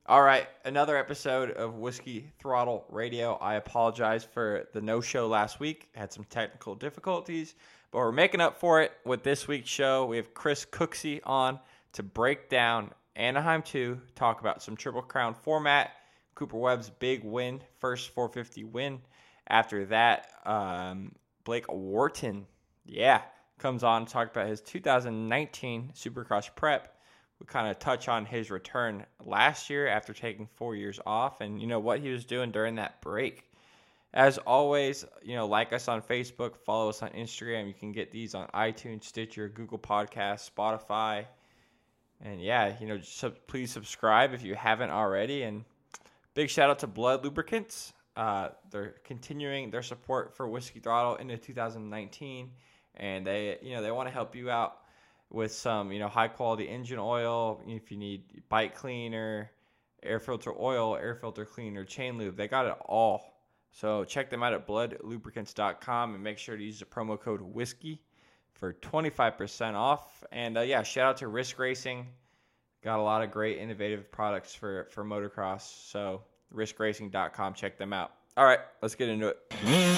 All right, another episode of Whiskey Throttle Radio. I apologize for the no-show last week. Had some technical difficulties, but we're making up for it with this week's show. We have Chris Cooksey on to break down Anaheim 2, talk about some Triple Crown format, Cooper Webb's big win, first 450 win. After that, Blake Wharton, comes on to talk about his 2019 Supercross prep. We kind of touch on his return last year after taking 4 years off and, what he was doing during that break. As always, like us on Facebook, follow us on Instagram. You can get these on iTunes, Stitcher, Google Podcasts, Spotify. And please subscribe if you haven't already. And big shout out to Blood Lubricants. They're continuing their support for Whiskey Throttle into 2019. And they want to help you out with some, high quality engine oil. If you need bike cleaner, air filter oil, air filter cleaner, chain lube, they got it all. So check them out at bloodlubricants.com and make sure to use the promo code whiskey for 25% off. And shout out to Risk Racing. Got a lot of great innovative products for motocross. So riskracing.com, check them out. All right, let's get into it.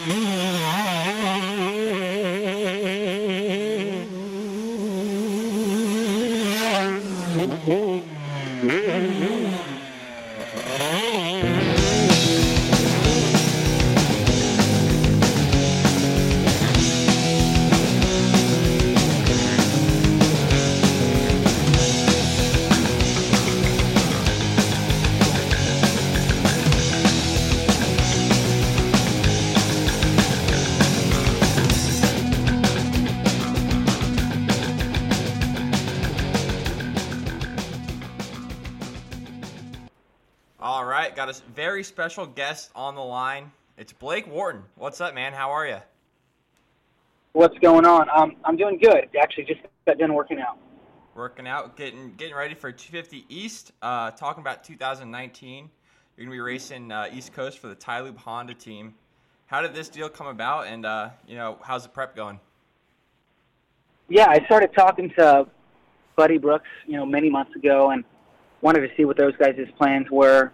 Got a very special guest on the line. It's Blake Wharton. What's up, man? How are you? What's going on? I'm doing good. Actually, just got done working out. Working out, getting ready for 250 East. Talking about 2019. You're gonna be racing East Coast for the Tylube Honda team. How did this deal come about? And how's the prep going? Yeah, I started talking to Buddy Brooks, many months ago, and wanted to see what those guys' plans were.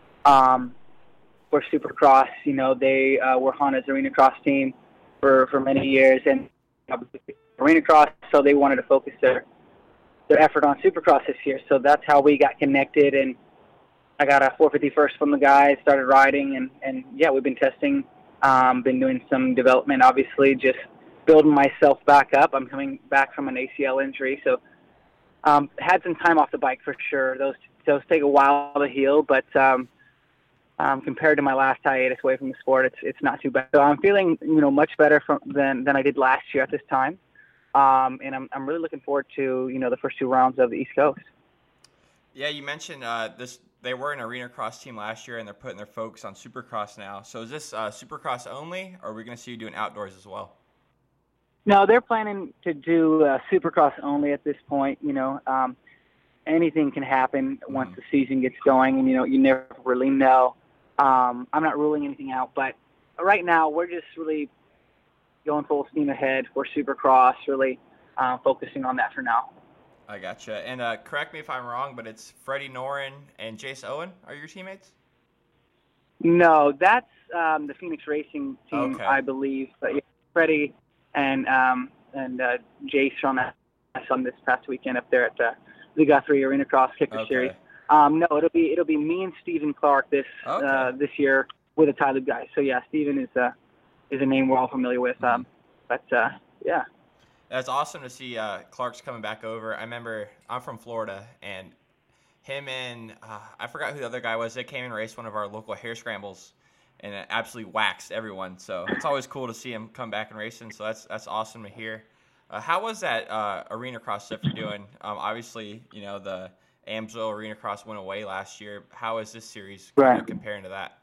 For Supercross, they were Honda's Arena Cross team for many years, and Arena Cross, so they wanted to focus their effort on Supercross this year. So that's how we got connected, and I got a 450 first from the guys, started riding, and we've been testing, been doing some development, obviously, just building myself back up. I'm coming back from an ACL injury, so had some time off the bike for sure. Those take a while to heal, but compared to my last hiatus away from the sport, it's not too bad. So I'm feeling, much better than I did last year at this time. And I'm really looking forward to, the first two rounds of the East Coast. Yeah, you mentioned they were an Arena Cross team last year, and they're putting their focus on Supercross now. So is this Supercross only, or are we going to see you doing outdoors as well? No, they're planning to do Supercross only at this point. Anything can happen once the season gets going, and, you never really know. I'm not ruling anything out, but right now we're just really going full steam ahead for Supercross, really focusing on that for now. I gotcha. And correct me if I'm wrong, but it's Freddie Noren and Jace Owen are your teammates? No, that's the Phoenix Racing team, okay. I believe. But yeah, Freddie and Jace on this past weekend up there at the Liga 3 Arena Cross Kicker Series. No, it'll be me and Stephen Clark this year with the Tylube guys. So yeah, Stephen is a name we're all familiar with. Yeah. That's awesome to see Clark's coming back over. I remember I'm from Florida, and him and I forgot who the other guy was. They came and raced one of our local hair scrambles, and it absolutely waxed everyone. So it's always cool to see him come back and racing. So that's awesome to hear. How was that Arena Cross stuff you're doing? Obviously, the Amsoil Arena Cross went away last year. How is this series comparing to that?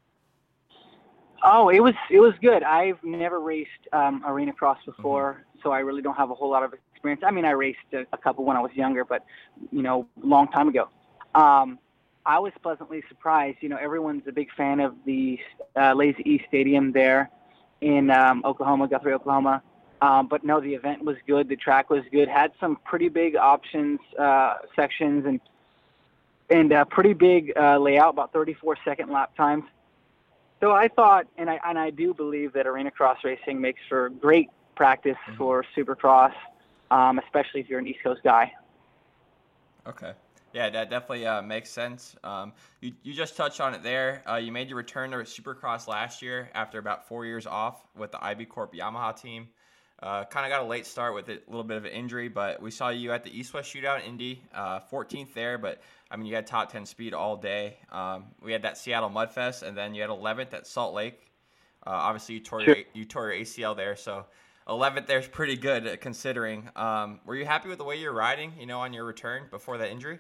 Oh, it was good. I've never raced Arena Cross before, so I really don't have a whole lot of experience. I mean, I raced a couple when I was younger, but, long time ago. I was pleasantly surprised. Everyone's a big fan of the Lazy East Stadium there in Oklahoma, Guthrie, Oklahoma. But no, the event was good. The track was good. Had some pretty big options, sections, and and pretty big layout, about 34-second lap times. So I thought, and I do believe that arena cross racing makes for great practice for Supercross, especially if you're an East Coast guy. Okay. Yeah, that definitely makes sense. You just touched on it there. You made your return to Supercross last year after about 4 years off with the IB Corp Yamaha team. Kind of got a late start with a little bit of an injury, but we saw you at the East-West Shootout in Indy, 14th there, but I mean, you had top 10 speed all day. We had that Seattle Mudfest, and then you had 11th at Salt Lake. Obviously, you tore your ACL there, so 11th there is pretty good considering. Were you happy with the way you were riding, on your return before that injury?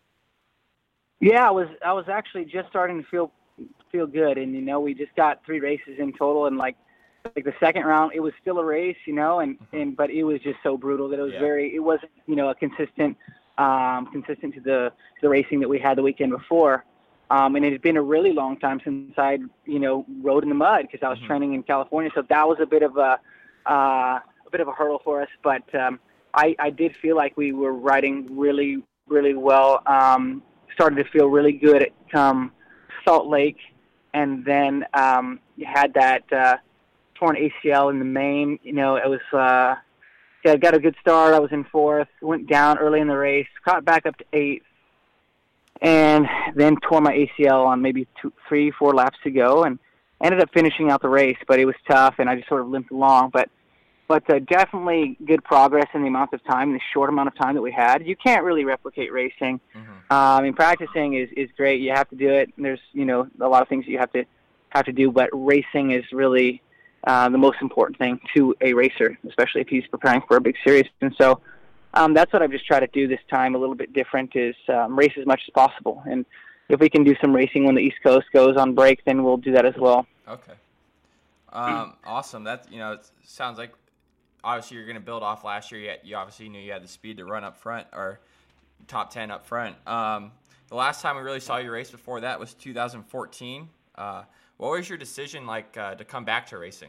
Yeah, I was actually just starting to feel good, and we just got 3 races in total, and like the second round, it was still a race, but it was just so brutal that it was it wasn't a consistent to the racing that we had the weekend before, and it had been a really long time since I'd rode in the mud because I was training in California, so that was a bit of a hurdle for us, but I did feel like we were riding really, really well. Started to feel really good at Salt Lake, and then you had that torn ACL in the main. It was I got a good start. I was in 4th, went down early in the race, caught back up to 8th, and then tore my ACL on maybe 3, 4 laps to go, and ended up finishing out the race. But it was tough, and I just sort of limped along. But definitely good progress in the amount of time, the short amount of time that we had. You can't really replicate racing. Practicing is great. You have to do it. There's a lot of things that you have to do, but racing is really the most important thing to a racer, especially if he's preparing for a big series. And so that's what I've just tried to do this time. A little bit different is race as much as possible. And if we can do some racing when the East Coast goes on break, then we'll do that as well. Okay. Awesome. That it sounds like. Obviously, you're going to build off last year. You obviously knew you had the speed to run up front or top 10 up front. The last time we really saw you race before that was 2014. What was your decision like to come back to racing?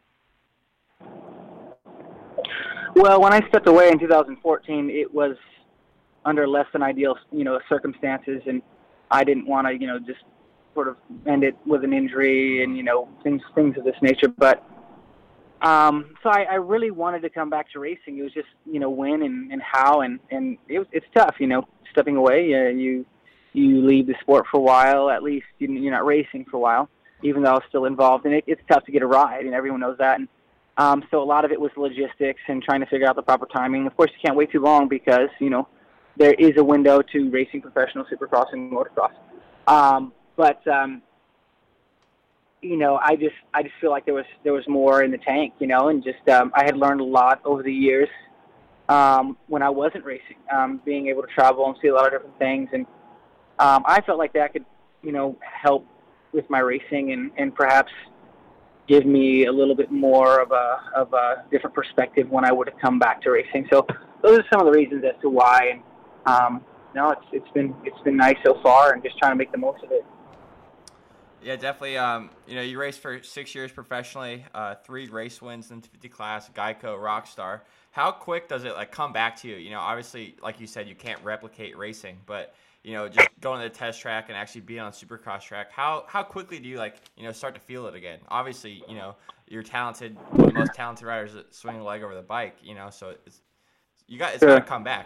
Well, when I stepped away in 2014, it was under less than ideal, circumstances, and I didn't want to, just sort of end it with an injury and, things of this nature. But so I really wanted to come back to racing. It was just, when and how, and it's tough, stepping away. You leave the sport for a while, at least you're not racing for a while, even though I was still involved. And it's tough to get a ride, and everyone knows that. And so a lot of it was logistics and trying to figure out the proper timing. Of course, you can't wait too long because, there is a window to racing professional supercross and motocross. I just feel like there was more in the tank, and just I had learned a lot over the years when I wasn't racing, being able to travel and see a lot of different things, and I felt like that could, help with my racing and perhaps give me a little bit more of a different perspective when I would have come back to racing. So those are some of the reasons as to why, and it's been nice so far, and just trying to make the most of it. Yeah, definitely. You raced for 6 years professionally, 3 race wins in the 50 class, Geico, Rockstar. How quick does it come back to you? Obviously, like you said, you can't replicate racing, but just going to the test track and actually being on Supercross track. How quickly do you start to feel it again? Obviously, you're talented, one of the most talented riders that swing a leg over the bike. So it's got to come back.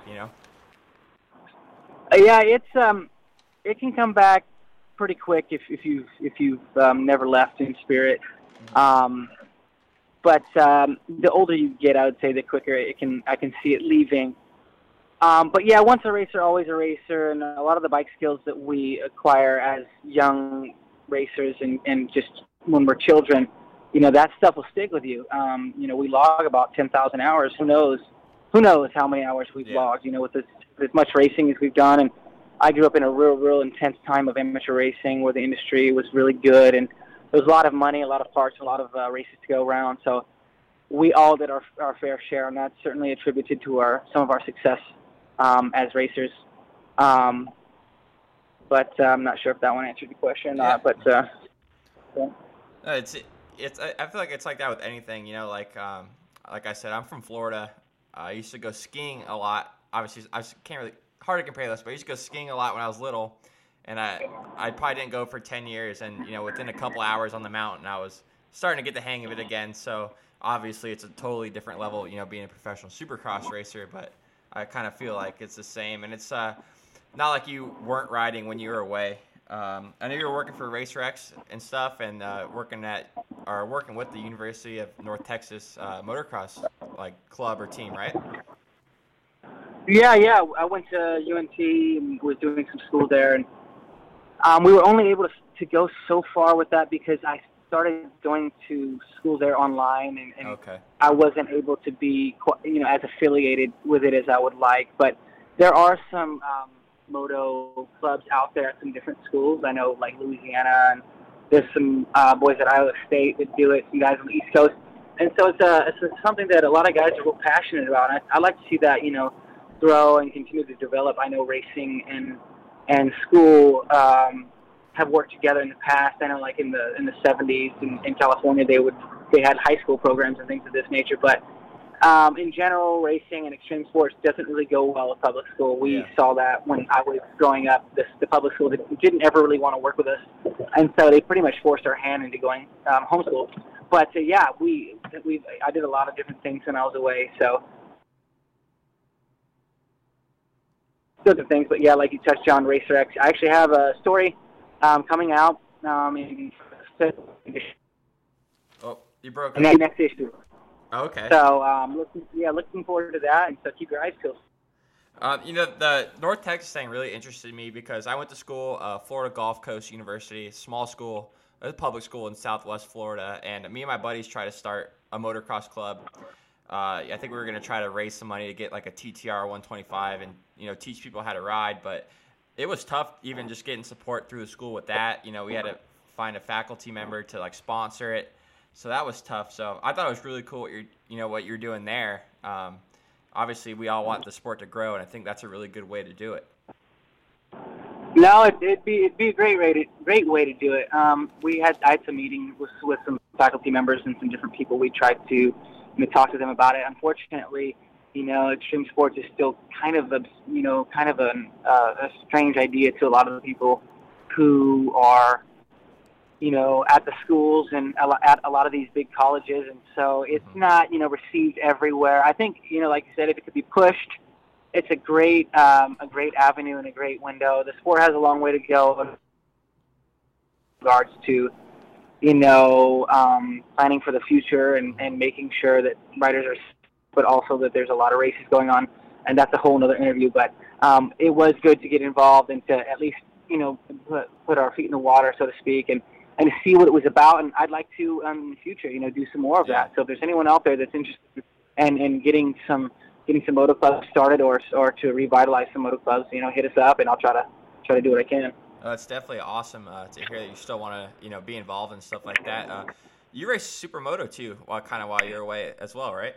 Yeah, it can come back pretty quick if you've never left in spirit, but the older you get, I would say the quicker I can see it leaving. But yeah, once a racer, always a racer, and a lot of the bike skills that we acquire as young racers and just when we're children, that stuff will stick with you. We log about 10,000 hours. Who knows how many hours we've logged? With as much racing as we've done. And I grew up in a real intense time of amateur racing where the industry was really good, and there was a lot of money, a lot of parts, a lot of races to go around. So we all did our fair share, and that's certainly attributed to some of our success as racers. But I'm not sure if that one answered the question or not. But it's I feel like it's like that with anything. Like I said, I'm from Florida. I used to go skiing a lot. Obviously, I can't really hard to compare this, but I used to go skiing a lot when I was little, and I probably didn't go for 10 years, and within a couple hours on the mountain, I was starting to get the hang of it again. So obviously, it's a totally different level, being a professional supercross racer, but I kind of feel like it's the same, and it's not like you weren't riding when you were away. I know you were working for RacerX and stuff, and working with the University of North Texas motocross club or team, right? Yeah. I went to UNT and was doing some school there, and we were only able to go so far with that because I started going to school there online, and okay. I wasn't able to be, as affiliated with it as I would like. But there are some moto clubs out there at some different schools. I know, like Louisiana, and there's some boys at Iowa State that do it, some guys on the East Coast. And so it's something that a lot of guys are real passionate about. And I like to see that, grow and continue to develop. I know racing and school have worked together in the past. I know, like in the 70s in California, they had high school programs and things of this nature. But in general, racing and extreme sports doesn't really go well with public school. We saw that when I was growing up. The public school didn't ever really want to work with us, and so they pretty much forced our hand into going homeschool. But I did a lot of different things when I was away. So still good things, but yeah, like you touched on RacerX, I actually have a story coming out in you broke up. Next issue. Okay. So looking forward to that, and so keep your eyes peeled. The North Texas thing really interested me because I went to school, Florida Gulf Coast University, small school, a public school in Southwest Florida, and me and my buddies tried to start a motocross club. I think we were going to try to raise some money to get like a TTR 125 and teach people how to ride, but it was tough even just getting support through the school with that. We had to find a faculty member to sponsor it, so that was tough. So I thought it was really cool what you're doing there. Obviously, we all want the sport to grow, and I think that's a really good way to do it. No, it'd be a great way to do it. I had some meetings with some faculty members and some different people. We tried to talk to them about it. Unfortunately, extreme sports is still kind of a strange idea to a lot of the people who are, at the schools and at a lot of these big colleges. And so it's not, received everywhere. I think, like you said, if it could be pushed, it's a great avenue and a great window. The sport has a long way to go in regards to, planning for the future and making sure that riders are, but also that there's a lot of races going on, and that's a whole nother interview. But it was good to get involved and to at least, put our feet in the water, so to speak, and to see what it was about. And I'd like to, in the future, do some more of that. So if there's anyone out there that's interested in getting some moto clubs started or to revitalize some moto clubs, hit us up, and I'll try to do what I can. It's definitely awesome to hear that you still want to, be involved in stuff like that. You race Supermoto too, while you're away as well, right?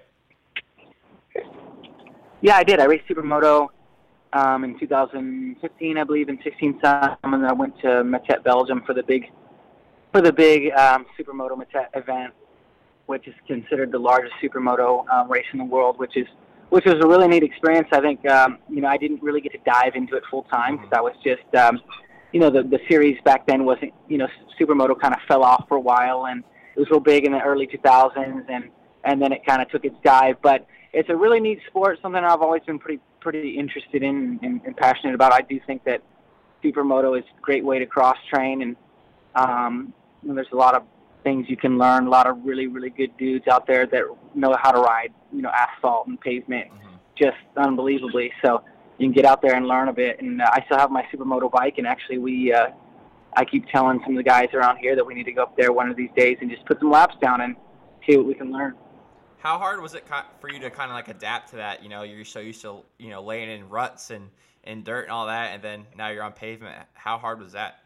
Yeah, I did. I raced Supermoto in 2015, I believe, in 16 some, and then I went to Metet, Belgium for the big Supermoto Metet event, which is considered the largest Supermoto race in the world, which was a really neat experience. I think I didn't really get to dive into it full time because I was just the series back then wasn't, Supermoto kind of fell off for a while, and it was real big in the early 2000s, and then it kind of took its dive. But it's a really neat sport, something I've always been pretty interested in and passionate about. I do think that Supermoto is a great way to cross-train, and there's a lot of things you can learn, a lot of really, really good dudes out there that know how to ride, asphalt and pavement just unbelievably. So you can get out there and learn a bit. And I still have my Supermoto bike, and actually I keep telling some of the guys around here that we need to go up there one of these days and just put some laps down and see what we can learn. How hard was it for you to kind of adapt to that? You're so used to, laying in ruts and dirt and all that, and then now you're on pavement. How hard was that?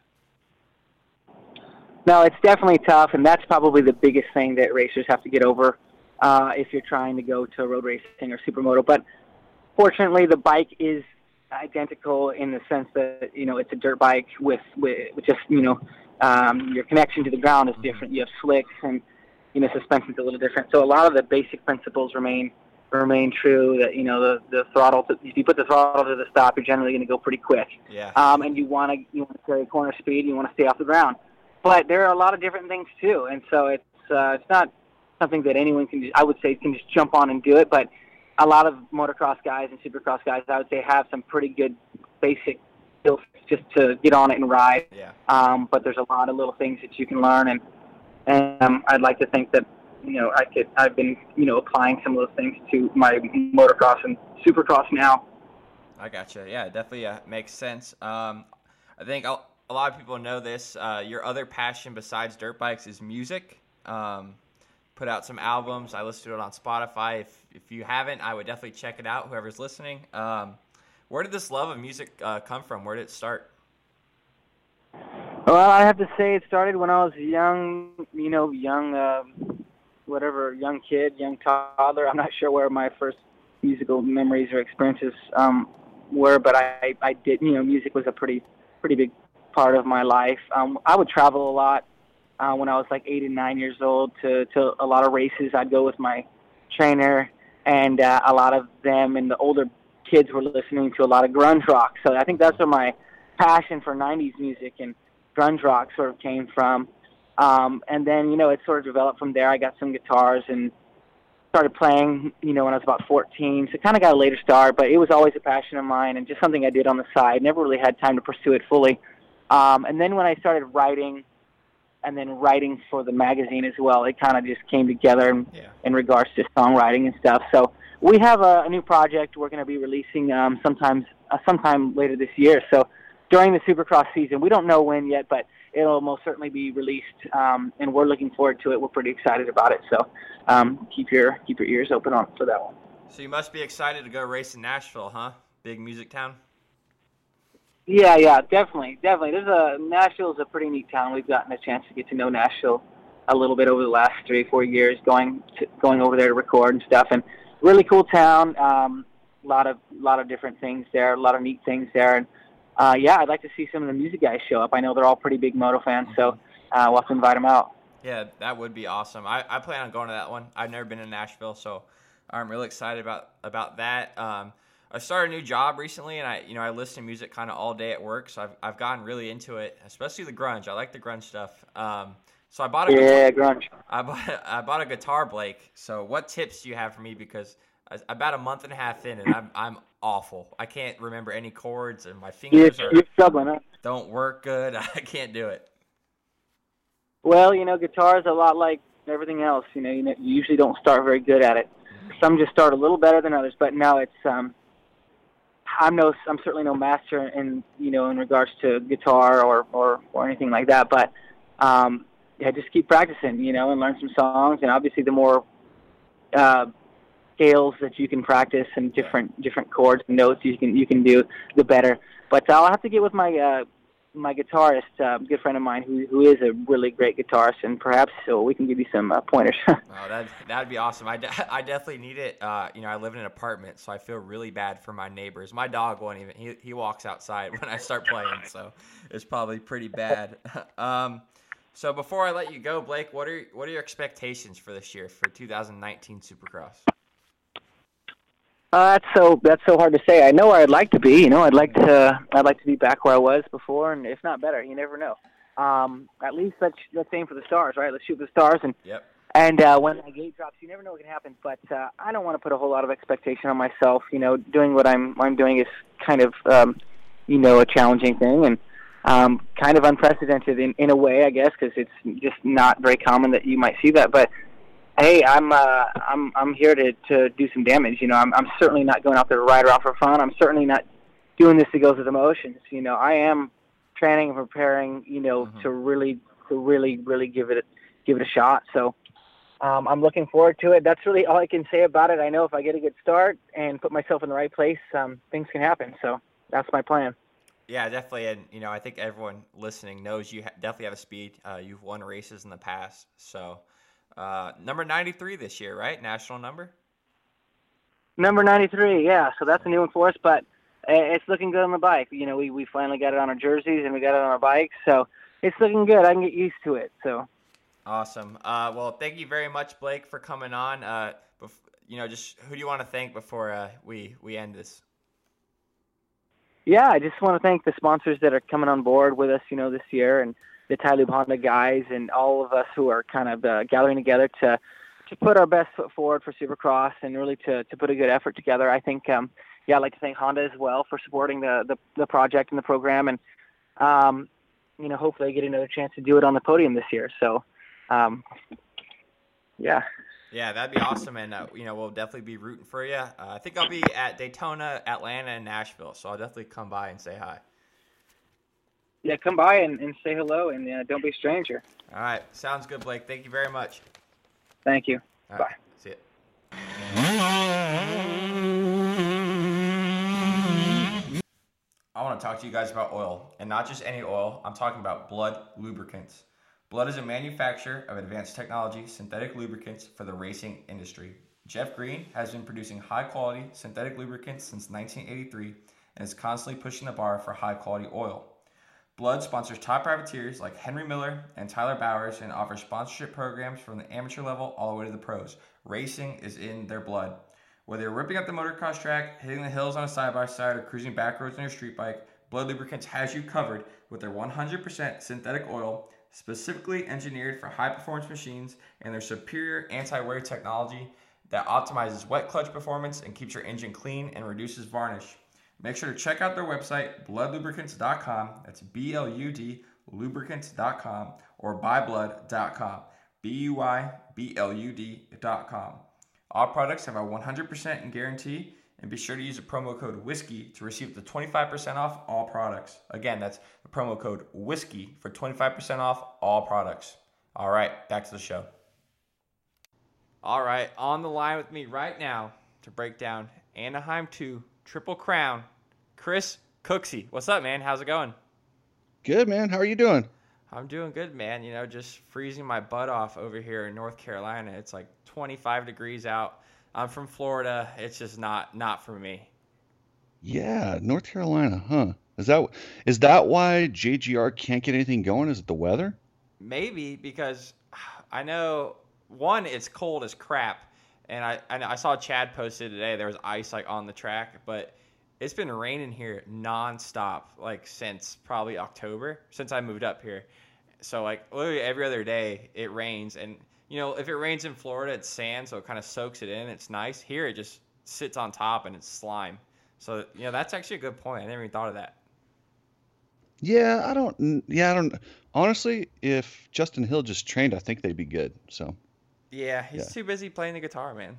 No, it's definitely tough, and that's probably the biggest thing that racers have to get over if you're trying to go to road racing or Supermoto. But fortunately, the bike is identical in the sense that, it's a dirt bike with just, your connection to the ground is different. You have slicks and, suspension's a little different. So a lot of the basic principles remain remain true. That the throttle. If you put the throttle to the stop, you're generally going to go pretty quick. Yeah. And you want to carry corner speed. You want to stay off the ground. But there are a lot of different things too, and so it's not something that anyone can just, I would say, can just jump on and do it. But a lot of motocross guys and supercross guys, I would say, have some pretty good basic skills just to get on it and ride. Yeah. But there's a lot of little things that you can learn, and I'd like to think that I've been applying some of those things to my motocross and supercross now. I gotcha. Yeah, it definitely makes sense. I think a lot of people know this. Your other passion besides dirt bikes is music. Put out some albums. I listened to it on Spotify. If you haven't, I would definitely check it out, whoever's listening. Where did this love of music come from? Where did it start? Well, I have to say it started when I was young kid, young toddler. I'm not sure where my first musical memories or experiences were, but I did, music was a pretty big part of my life. I would travel a lot. When I was like 8 and 9 years old to a lot of races. I'd go with my trainer, and a lot of them and the older kids were listening to a lot of grunge rock. So I think that's where my passion for 90s music and grunge rock sort of came from. And then, it sort of developed from there. I got some guitars and started playing, when I was about 14. So kind of got a later start, but it was always a passion of mine and just something I did on the side. Never really had time to pursue it fully. And then when I started writing, and then writing for the magazine as well, it kind of just came together in regards to songwriting and stuff. So we have a new project we're going to be releasing sometime later this year. So during the Supercross season, we don't know when yet, but it'll most certainly be released, and we're looking forward to it. We're pretty excited about it. So keep your ears open for that one. So you must be excited to go race in Nashville, huh? Big music town. Yeah, definitely. Nashville is a pretty neat town. We've gotten a chance to get to know Nashville a little bit over the last 3 or 4 years, going over there to record and stuff. And really cool town. A lot of different things there, a lot of neat things there. And I'd like to see some of the music guys show up. I know they're all pretty big moto fans, so we'll have to invite them out. Yeah, that would be awesome. I plan on going to that one. I've never been in Nashville, so I'm really excited about that. I started a new job recently, and I listen to music kind of all day at work, so I've gotten really into it, especially the grunge. I like the grunge stuff. So I bought grunge. I bought a guitar, Blake. So what tips do you have for me? Because about a month and a half in, and I'm awful. I can't remember any chords, and my fingers you're struggling, huh? Don't work good. I can't do it. Well, guitar is a lot like everything else. You usually don't start very good at it. Some just start a little better than others, but now it's I'm certainly no master in regards to guitar or anything like that. But just keep practicing, and learn some songs. And obviously, the more scales that you can practice and different chords and notes you can do, the better. But I'll have to get with my guitarist, a good friend of mine who is a really great guitarist, and perhaps we can give you some pointers. Oh, that'd be awesome. I definitely need it. I live in an apartment, so I feel really bad for my neighbors. My dog won't even. He walks outside when I start playing, so it's probably pretty bad. So before I let you go, Blake, what are your expectations for this year, for 2019 Supercross? That's so hard to say. I know where I'd like to be. I'd like to be back where I was before, and if not better, you never know. At least let's aim for the stars, right? Let's shoot for the stars, and when the gate drops, you never know what can happen. But I don't want to put a whole lot of expectation on myself. Doing what I'm doing is kind of a challenging thing and kind of unprecedented in a way, I guess, because it's just not very common that you might see that, but. Hey, I'm here to do some damage. I'm certainly not going out there to ride around for fun. I'm certainly not doing this to go through the motions. I am training and preparing. To really give it a shot. So I'm looking forward to it. That's really all I can say about it. I know if I get a good start and put myself in the right place, things can happen. So that's my plan. Yeah, definitely. And I think everyone listening knows you definitely have a speed. You've won races in the past, so. Number 93 this year, right? National number? Number 93, yeah. So that's a new one for us, but it's looking good on the bike. We finally got it on our jerseys and we got it on our bikes, so it's looking good. I can get used to it. So awesome. Well, thank you very much, Blake, for coming on. just who do you want to thank before we end this? Yeah, I just want to thank the sponsors that are coming on board with us, this year, and the Tyloob Honda guys, and all of us who are kind of gathering together to put our best foot forward for Supercross and really to put a good effort together. I think, I'd like to thank Honda as well for supporting the project and the program, and hopefully I get another chance to do it on the podium this year. So, yeah. Yeah, that'd be awesome, and we'll definitely be rooting for you. I think I'll be at Daytona, Atlanta, and Nashville, so I'll definitely come by and say hi. Yeah, come by and say hello, and don't be a stranger. All right, sounds good, Blake. Thank you very much. Thank you. All Bye. Right, see it. I want to talk to you guys about oil, and not just any oil. I'm talking about Blud Lubricants. Blud is a manufacturer of advanced technology synthetic lubricants for the racing industry. Jeff Green has been producing high-quality synthetic lubricants since 1983 and is constantly pushing the bar for high-quality oil. Blud sponsors top privateers like Henry Miller and Tyler Bowers and offers sponsorship programs from the amateur level all the way to the pros. Racing is in their blood. Whether you're ripping up the motocross track, hitting the hills on a side-by-side, or cruising back roads on your street bike, Blud Lubricants has you covered with their 100% synthetic oil, specifically engineered for high-performance machines, and their superior anti-wear technology that optimizes wet clutch performance and keeps your engine clean and reduces varnish. Make sure to check out their website, bludlubricants.com. That's BLUD lubricants.com, or buyblud.com. BUYBLUD.com. All products have a 100% guarantee, and be sure to use the promo code WHISKEY to receive the 25% off all products. Again, that's the promo code WHISKEY for 25% off all products. All right, back to the show. All right, on the line with me right now to break down Anaheim 2 Triple Crown, Chris Cooksey. What's up, man? How's it going? Good, man. How are you doing? I'm doing good, man. Just freezing my butt off over here in North Carolina. It's like 25 degrees out. I'm from Florida. It's just not for me. Yeah, North Carolina, huh? Is that why JGR can't get anything going? Is it the weather? Maybe, because I know, one, it's cold as crap. And I saw Chad posted today there was ice like on the track, but it's been raining here nonstop like since probably October, since I moved up here. So like literally every other day it rains, and if it rains in Florida it's sand, so it kind of soaks it in. It's nice. Here it just sits on top and it's slime. So that's actually a good point. I never even thought of that. Yeah, I don't. Honestly, if Justin Hill just trained, I think they'd be good. So. Yeah, he's too busy playing the guitar, man.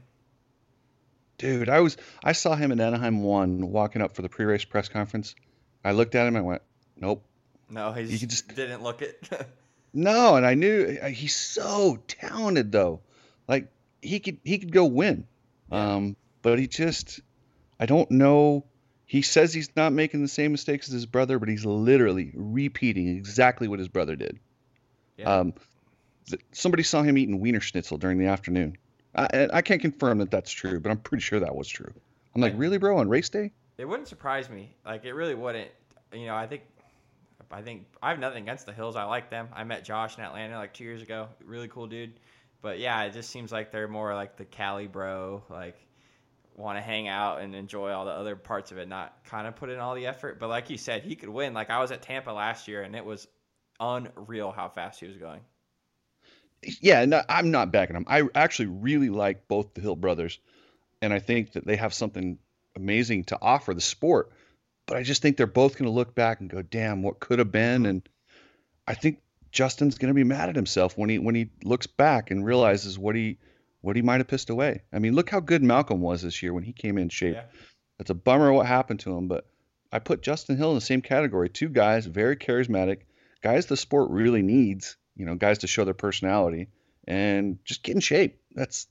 Dude, I saw him in Anaheim 1 walking up for the pre-race press conference. I looked at him and I went, nope. No, he just didn't look it. No, and I knew he's so talented though. Like he could go win. Yeah. But I don't know. He says he's not making the same mistakes as his brother, but he's literally repeating exactly what his brother did. Yeah. Somebody saw him eating Wiener Schnitzel during the afternoon. I can't confirm that that's true, but I'm pretty sure that was true. I'm like, really, bro? On race day? It wouldn't surprise me. Like, it really wouldn't. I think I have nothing against the Hills. I like them. I met Josh in Atlanta like 2 years ago. Really cool dude. But yeah, it just seems like they're more like the Cali bro, like want to hang out and enjoy all the other parts of it, not kind of put in all the effort. But like you said, he could win. Like I was at Tampa last year, and it was unreal how fast he was going. Yeah, no, I'm not backing them. I actually really like both the Hill brothers, and I think that they have something amazing to offer the sport. But I just think they're both going to look back and go, "Damn, what could have been?" And I think Justin's going to be mad at himself when he looks back and realizes what he might have pissed away. I mean, look how good Malcolm was this year when he came in shape. Yeah. It's a bummer what happened to him, but I put Justin Hill in the same category. Two guys, very charismatic, guys the sport really needs. Guys to show their personality and just get in shape. That's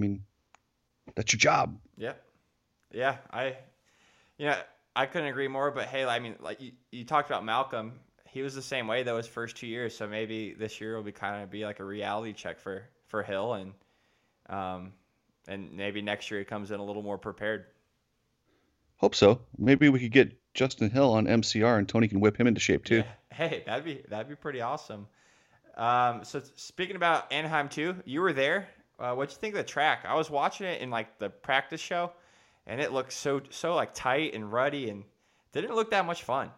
your job. Yeah. Yeah. I couldn't agree more, but hey, I mean, like you talked about Malcolm, he was the same way though his first 2 years. So maybe this year will be like a reality check for Hill, and maybe next year he comes in a little more prepared. Hope so. Maybe we could get Justin Hill on MCR and Tony can whip him into shape too. Yeah. Hey, that'd be pretty awesome. So speaking about Anaheim 2, you were there. What'd you think of the track? I was watching it in like the practice show, and it looked so like tight and ruddy, and didn't look that much fun.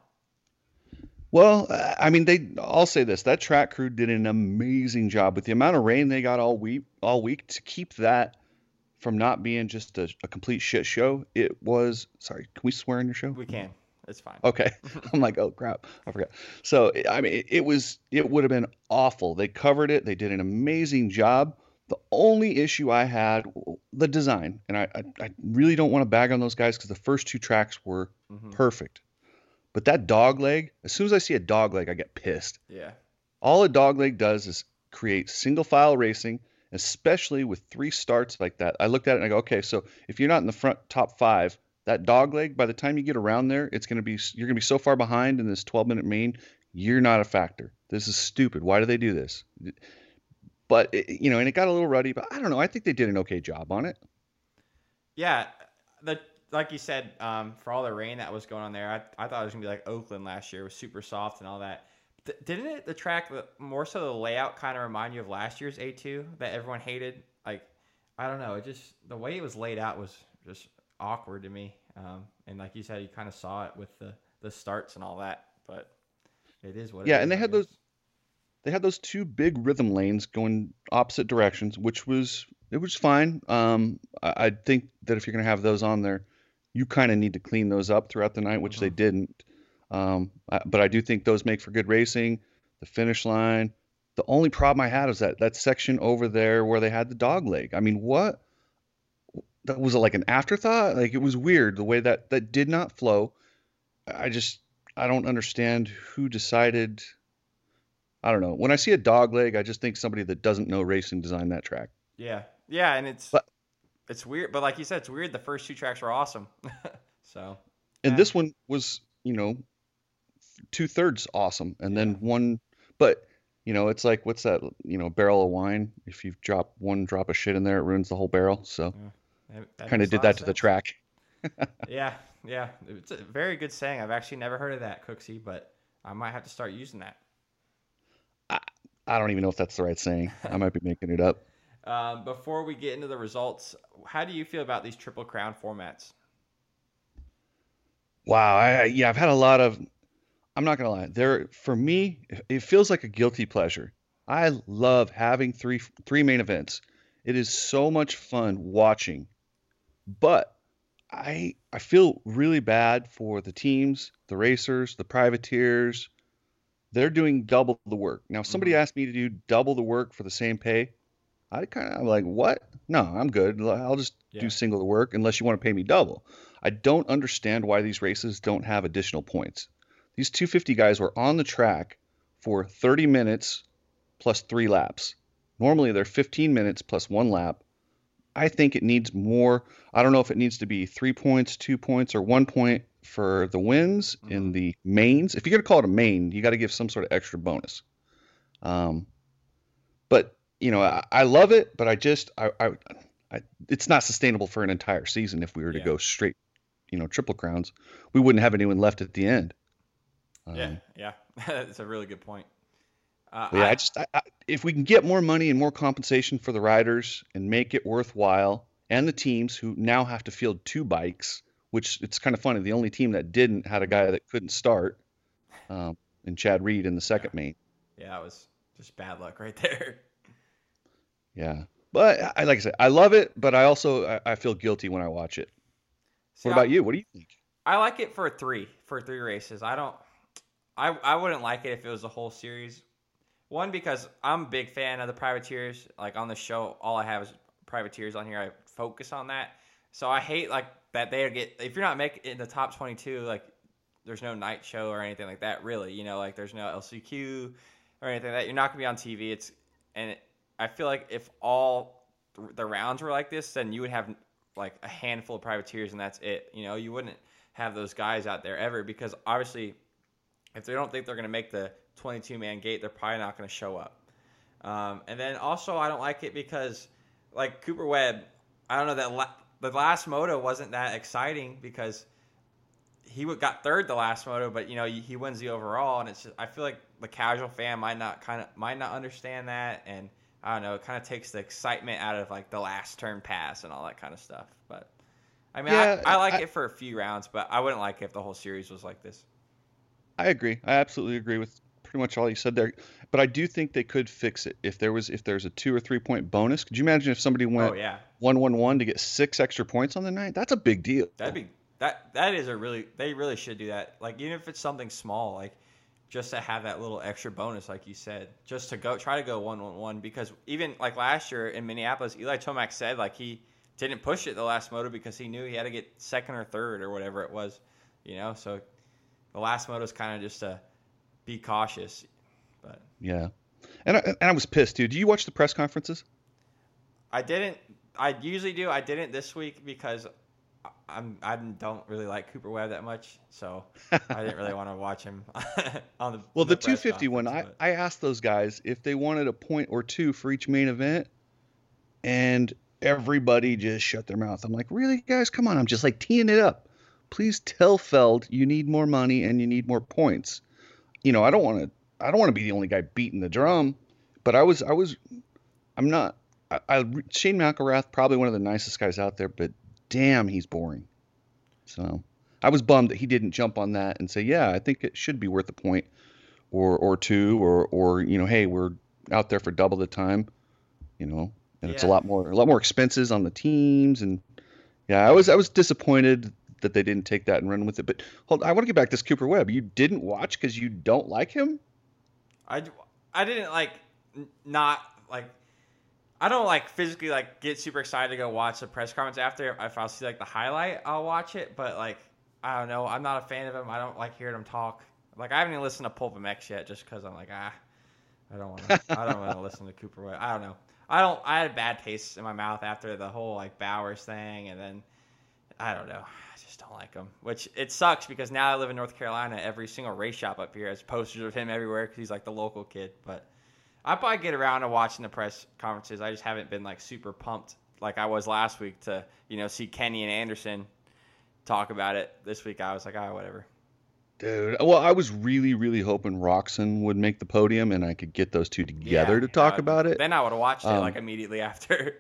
Well, I mean, I'll say this: that track crew did an amazing job with the amount of rain they got all week to keep that from not being just a complete shit show. It was, sorry, can we swear in your show? We can. It's fine. Okay. I'm like, oh crap, I forgot. So, I mean, it would have been awful. They covered it. They did an amazing job. The only issue I had, the design, and I really don't want to bag on those guys because the first two tracks were perfect. But that dog leg, as soon as I see a dog leg, I get pissed. Yeah. All a dog leg does is create single file racing, especially with 3 starts like that. I looked at it and I go, okay, so if you're not in the front top 5, that dog leg, by the time you get around there, you're going to be so far behind in this 12-minute main, you're not a factor. This is stupid. Why do they do this? But, and it got a little ruddy, but I don't know. I think they did an okay job on it. Yeah. Like you said, for all the rain that was going on there, I thought it was going to be like Oakland last year. It was super soft and all that. Didn't it, the track, more so the layout kind of remind you of last year's A2 that everyone hated? Like, I don't know. It just, the way it was laid out was just awkward to me. And like you said, you kind of saw it with the starts and all that, but it is what it is. Yeah, and they had those 2 big rhythm lanes going opposite directions, which was fine. I think that if you're going to have those on there, you kind of need to clean those up throughout the night, which they didn't. But I do think those make for good racing. The finish line. The only problem I had was that section over there where they had the dog leg. I mean, what? That was like an afterthought. Like, it was weird the way that did not flow. I don't understand who decided. I don't know. When I see a dog leg, I just think somebody that doesn't know racing designed that track. Yeah, and it's weird. But like you said, it's weird. The first 2 tracks were awesome. So. And this one was, 2/3 awesome, and then one. But it's like, what's that? Barrel of wine. If you drop one drop of shit in there, it ruins the whole barrel. So, kind of did that to the track. Yeah. It's a very good saying. I've actually never heard of that, Cooksey, but I might have to start using that. I don't even know if that's the right saying. I might be making it up. Before we get into the results, how do you feel about these Triple Crown formats? Wow. I've had a lot of. I'm not gonna lie. For me, it feels like a guilty pleasure. I love having three main events. It is so much fun watching, but I feel really bad for the teams, the racers, the privateers. They're doing double the work. Now, if somebody asked me to do double the work for the same pay, I'm like, what? No, I'm good. I'll just do single the work unless you want to pay me double. I don't understand why these races don't have additional points. These 250 guys were on the track for 30 minutes plus 3 laps. Normally, they're 15 minutes plus 1 lap. I think it needs more. I don't know if it needs to be 3 points, 2 points, or 1 point for the wins in the mains. If you're going to call it a main, you got to give some sort of extra bonus. But I love it, but it's not sustainable for an entire season. If we were to go straight, Triple Crowns, we wouldn't have anyone left at the end. Yeah, that's a really good point. If we can get more money and more compensation for the riders and make it worthwhile, and the teams who now have to field 2 bikes, which it's kind of funny. The only team that didn't had a guy that couldn't start, and Chad Reed in the second main. Yeah, it was just bad luck right there. Yeah, but like I said, I love it, but I feel guilty when I watch it. What about you? What do you think? I like it for 3 races. I wouldn't like it if it was a whole series. One, because I'm a big fan of the privateers. Like, on the show, all I have is privateers on here. I focus on that. So I hate like that they get, if you're not making in the top 22, like there's no night show or anything like that, really. Like there's no LCQ or anything like that. You're not gonna be on TV. I feel like if all the rounds were like this, then you would have like a handful of privateers and that's it. You wouldn't have those guys out there ever, because obviously if they don't think they're gonna make the 22-man gate, they're probably not gonna show up. And then also I don't like it because like Cooper Webb, I don't know, that the last moto wasn't that exciting because he got third the last moto, but he wins the overall, and it's just, I feel like the casual fan might not understand that, and I don't know, it kind of takes the excitement out of like the last turn pass and all that kind of stuff. But I mean, Yeah, I like it for a few rounds, but I wouldn't like it if the whole series was like this. I agree. I absolutely agree with pretty much all you said there. But I do think they could fix it if there's a 2 or 3 point bonus. Could you imagine if somebody Oh went yeah, 1-1-1 to get 6 extra points on the night? That's a big deal. that is a really, they really should do that. Like even if it's something small, like just to have that little extra bonus, like you said, just to try to go 1-1-1. Because even like last year in Minneapolis, Eli Tomac said like he didn't push it the last moto because he knew he had to get second or third or whatever it was, So the last moto is kind of just to be cautious. But Yeah. And I was pissed, dude. Do you watch the press conferences? I didn't. I usually do. I didn't this week because I don't really like Cooper Webb that much, so I didn't really want to watch him on the. Well, the press 250 one, conference, I asked those guys if they wanted a point or two for each main event, and everybody just shut their mouth. I'm like, really, guys? Come on. I'm just like teeing it up. Please tell Feld you need more money and you need more points. I don't want to be the only guy beating the drum, but I'm not. Shane McElrath, probably one of the nicest guys out there, but damn, he's boring. So I was bummed that he didn't jump on that and say, yeah, I think it should be worth a point or two, or hey, we're out there for double the time, and it's a lot more expenses on the teams, and yeah, I was disappointed that they didn't take that and run with it. But I want to get back to this Cooper Webb. You didn't watch because you don't like him? I didn't not like. I don't physically get super excited to go watch the press conference after. If I'll see the highlight, I'll watch it. But I don't know. I'm not a fan of him. I don't like hearing him talk. I haven't even listened to Pulp MX yet, just because I'm I don't want to. I don't want to listen to Cooper Webb. I don't know. I had a bad taste in my mouth after the whole Bowers thing, and then I don't know. I just don't like him. Which it sucks because now I live in North Carolina. Every single race shop up here has posters of him everywhere because he's the local kid. But I'll probably get around to watching the press conferences. I just haven't been super pumped like I was last week to see Kenny and Anderson talk about it. This week I was like, whatever. Dude, well, I was really, really hoping Roxon would make the podium and I could get those two together to talk about it. Then I would have watched it immediately after.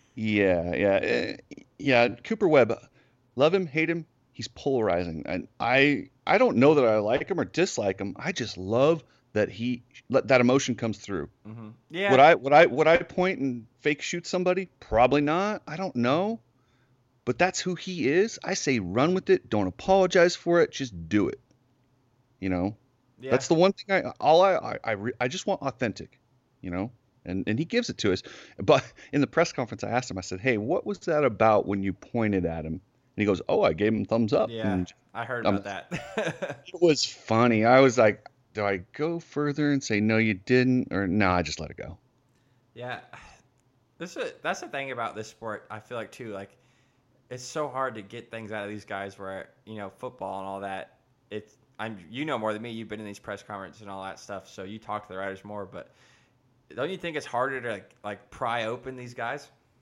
Yeah. Cooper Webb, love him, hate him. He's polarizing, and I don't know that I like him or dislike him. I just love that that emotion comes through. Mm-hmm. Yeah. Would I point and fake shoot somebody? Probably not. I don't know. But that's who he is. I say run with it. Don't apologize for it. Just do it. Yeah. That's the one thing I just want authentic, and he gives it to us. But in the press conference, I asked him, I said, hey, what was that about when you pointed at him? And he goes, oh, I gave him thumbs up. Yeah, and I heard about that. It was funny. I was like, do I go further and say, no, you didn't? Or no, I just let it go. Yeah. That's the thing about this sport. I feel too, it's so hard to get things out of these guys where, football and all that, you know more than me. You've been in these press conferences and all that stuff, so you talk to the writers more. But don't you think it's harder to pry open these guys?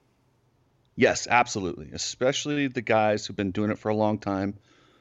Yes, absolutely. Especially the guys who've been doing it for a long time.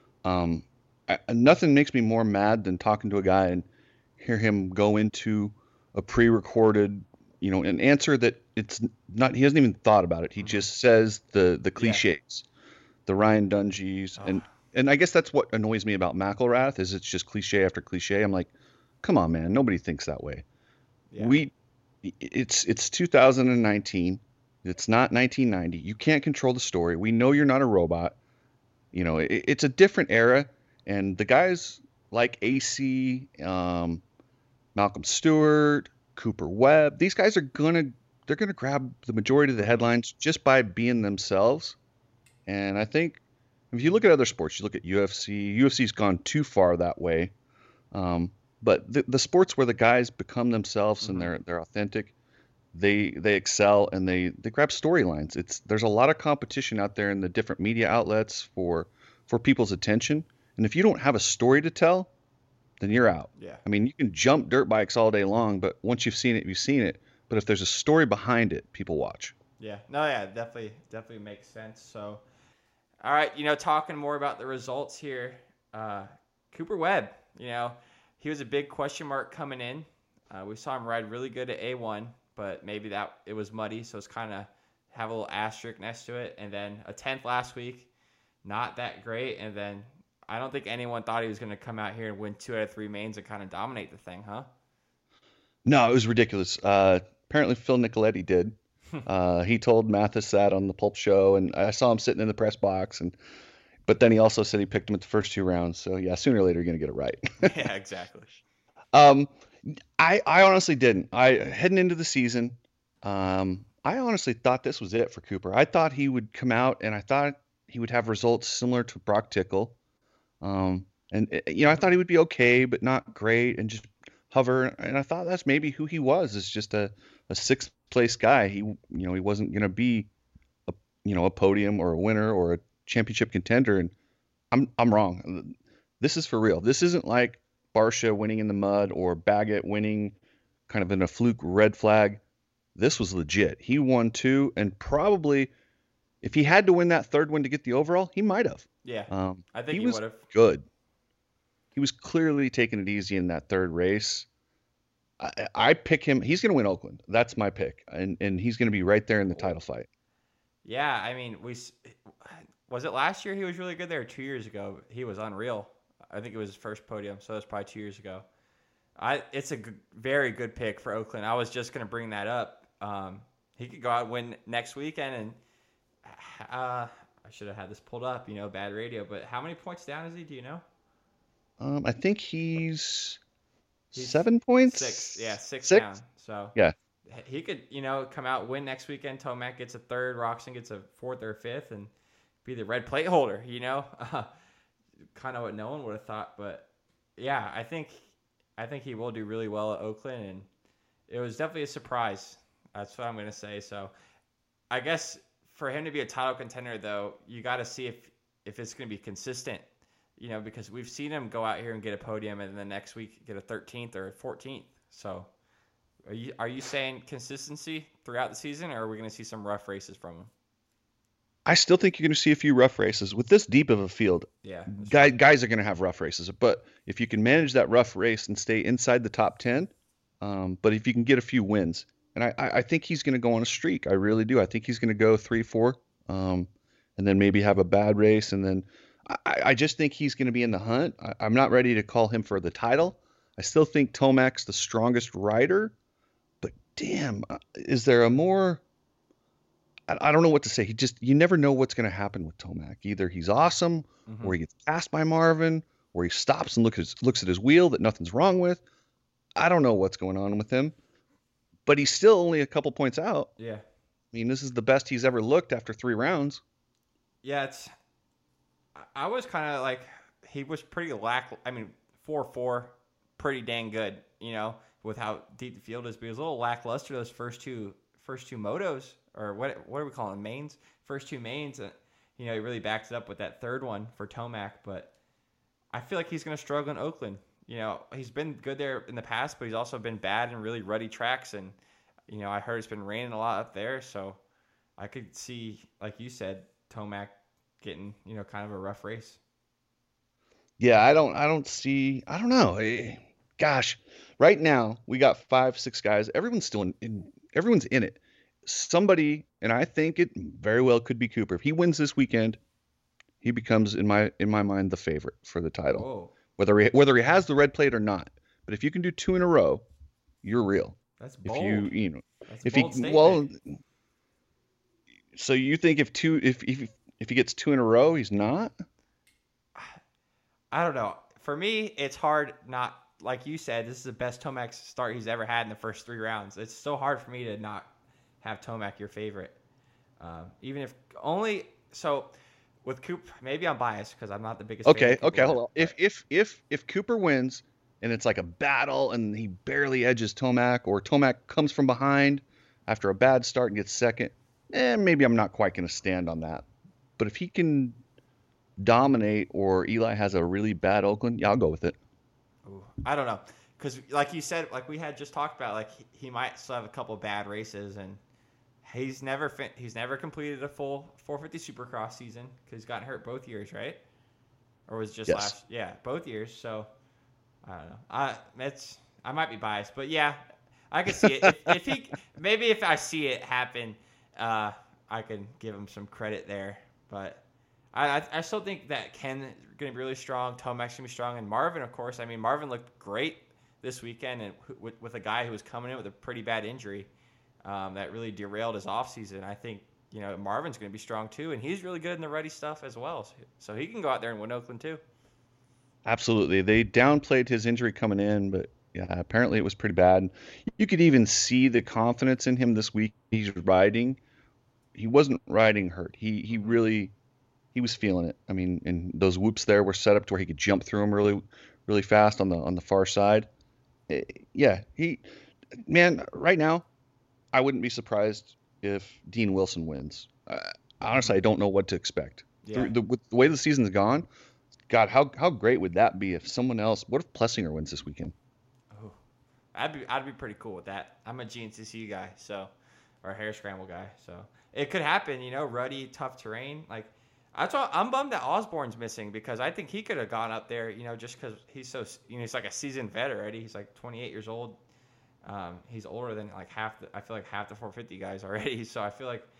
Nothing makes me more mad than talking to a guy and hear him go into a pre-recorded, an answer that it's not. He hasn't even thought about it. He just says the cliches, the Ryan Dungeys, and I guess that's what annoys me about McElrath is it's just cliche after cliche. I'm like, come on, man, nobody thinks that way. Yeah. It's 2019. It's not 1990. You can't control the story. We know you're not a robot. It's a different era, and the guys like AC, Malcolm Stewart, Cooper Webb, these guys are gonna grab the majority of the headlines just by being themselves. And I think if you look at other sports, you look at UFC. UFC's gone too far that way. But the sports where the guys become themselves and they're authentic, they excel and they grab storylines. There's a lot of competition out there in the different media outlets for people's attention. And if you don't have a story to tell, then you're out. Yeah. I mean, you can jump dirt bikes all day long, but once you've seen it, you've seen it. But if there's a story behind it, people watch. Yeah. No, yeah, definitely makes sense. So, all right, talking more about the results here, Cooper Webb, he was a big question mark coming in. We saw him ride really good at A1, but maybe that it was muddy, so it's kind of have a little asterisk next to it. And then a 10th last week, not that great. And then I don't think anyone thought he was going to come out here and win 2 out of 3 mains and kind of dominate the thing, huh? No, it was ridiculous. Apparently Phil Nicoletti did. He told Mathis that on the Pulp Show, and I saw him sitting in the press box. But then he also said he picked him at the first 2 rounds. So yeah, sooner or later you're going to get it right. Yeah, exactly. I honestly didn't. Heading into the season, I honestly thought this was it for Cooper. I thought he would come out, and I thought he would have results similar to Brock Tickle. I thought he would be okay, but not great, and just hover. And I thought that's maybe who he was. Is just a 6th place guy. He wasn't going to be a podium or a winner or a championship contender. And I'm wrong. This is for real. This isn't like Barcia winning in the mud or Baggett winning kind of in a fluke red flag. This was legit. He won 2, and probably if he had to win that 3rd one to get the overall, he might have. Yeah, I think he was would have. Good. He was clearly taking it easy in that 3rd race. I pick him. He's going to win Oakland. That's my pick, and he's going to be right there in the title fight. Yeah, I mean, was it last year he was really good there? Or 2 years ago, he was unreal. I think it was his first podium, so that's probably 2 years ago. It's a very good pick for Oakland. I was just going to bring that up. He could go out and win next weekend, and I should have had this pulled up, bad radio. But how many points down is he? Do you know? I think he's 7 points. 6. Yeah, 6 6? down. So yeah, he could, come out, win next weekend. Tomac gets a 3rd, Roczen gets a 4th or 5th, and be the red plate holder. Kind of what no one would have thought, but yeah, I think he will do really well at Oakland, and it was definitely a surprise. That's what I'm going to say. So I guess for him to be a title contender, though, you got to see if it's going to be consistent, because we've seen him go out here and get a podium and then the next week get a 13th or 14th. So are you saying consistency throughout the season, or are we going to see some rough races from him? I still think you're going to see a few rough races with this deep of a field. Yeah, guys are going to have rough races, but if you can manage that rough race and stay inside the top 10, but if you can get a few wins, and I think he's going to go on a streak. I really do. I think he's going to go 3-4, and then maybe have a bad race, and then I just think he's going to be in the hunt. I'm not ready to call him for the title. I still think Tomac's the strongest rider, but damn, is there a more? I don't know what to say. You never know what's going to happen with Tomac. Either he's awesome, or he gets passed by Marvin, or he stops and looks at his wheel that nothing's wrong with. I don't know what's going on with him, but he's still only a couple points out. Yeah. I mean, this is the best he's ever looked after 3 rounds. Yeah, I was kind of like, he was pretty 4-4, pretty dang good, with how deep the field is. But he was a little lackluster those first two motos. Or what are we calling them? Mains? First 2 mains. He really backed it up with that 3rd one for Tomac. But I feel like he's going to struggle in Oakland. He's been good there in the past, but he's also been bad in really ruddy tracks. And, I heard it's been raining a lot up there. So I could see, like you said, Tomac getting, kind of a rough race. Yeah, I don't know. Gosh, right now we got 5-6 guys. Everyone's still everyone's in it. Somebody, and I think it very well could be Cooper. If he wins this weekend, he becomes in my mind the favorite for the title. Whoa. Whether he has the red plate or not. But if you can do 2 in a row, you're real. That's bold. That's a bold statement. So you think if he gets 2 in a row, he's not? I don't know. For me, it's hard not, like you said, this is the best Tomac start he's ever had in the first 3 rounds. It's so hard for me to not have Tomac your favorite. Even if only so with Coop, maybe I'm biased because I'm not the biggest. Okay, hold on. If Cooper wins and it's like a battle and he barely edges Tomac, or Tomac comes from behind after a bad start and gets second, maybe I'm not quite going to stand on that. But if he can dominate, or Eli has a really bad Oakland, yeah, I'll go with it. Ooh, I don't know, because like you said, like we had just talked about, like he might still have a couple bad races, and he's never completed a full 450 Supercross season because he's gotten hurt both years, right? Or was it just both years. So I don't know. I might be biased, but yeah, I could see it. If he maybe if I see it happen, I can give him some credit there. But I still think that Ken is going to be really strong. Tomac's going to be strong, and Marvin, of course. I mean, Marvin looked great this weekend, and with a guy who was coming in with a pretty bad injury that really derailed his offseason. I think Marvin's going to be strong too, and he's really good in the ready stuff as well. So he can go out there and win Oakland too. Absolutely. They downplayed his injury coming in, but yeah, apparently it was pretty bad. You could even see the confidence in him this week. He's riding. He wasn't riding hurt. He was feeling it. I mean, and those whoops there were set up to where he could jump through them really fast on the far side. Yeah, right now, I wouldn't be surprised if Dean Wilson wins. Honestly, I don't know what to expect. Yeah. With the way the season's gone, God, how great would that be if someone else? What if Plessinger wins this weekend? Oh, I'd be pretty cool with that. I'm a GNCC guy, or a hare scramble guy, so it could happen. Ruddy, tough terrain. Like I'm bummed that Osborne's missing because I think he could have gone up there. Just because he's so he's like a seasoned vet already. He's like 28 years old. He's older than like half the 450 guys already. So I feel like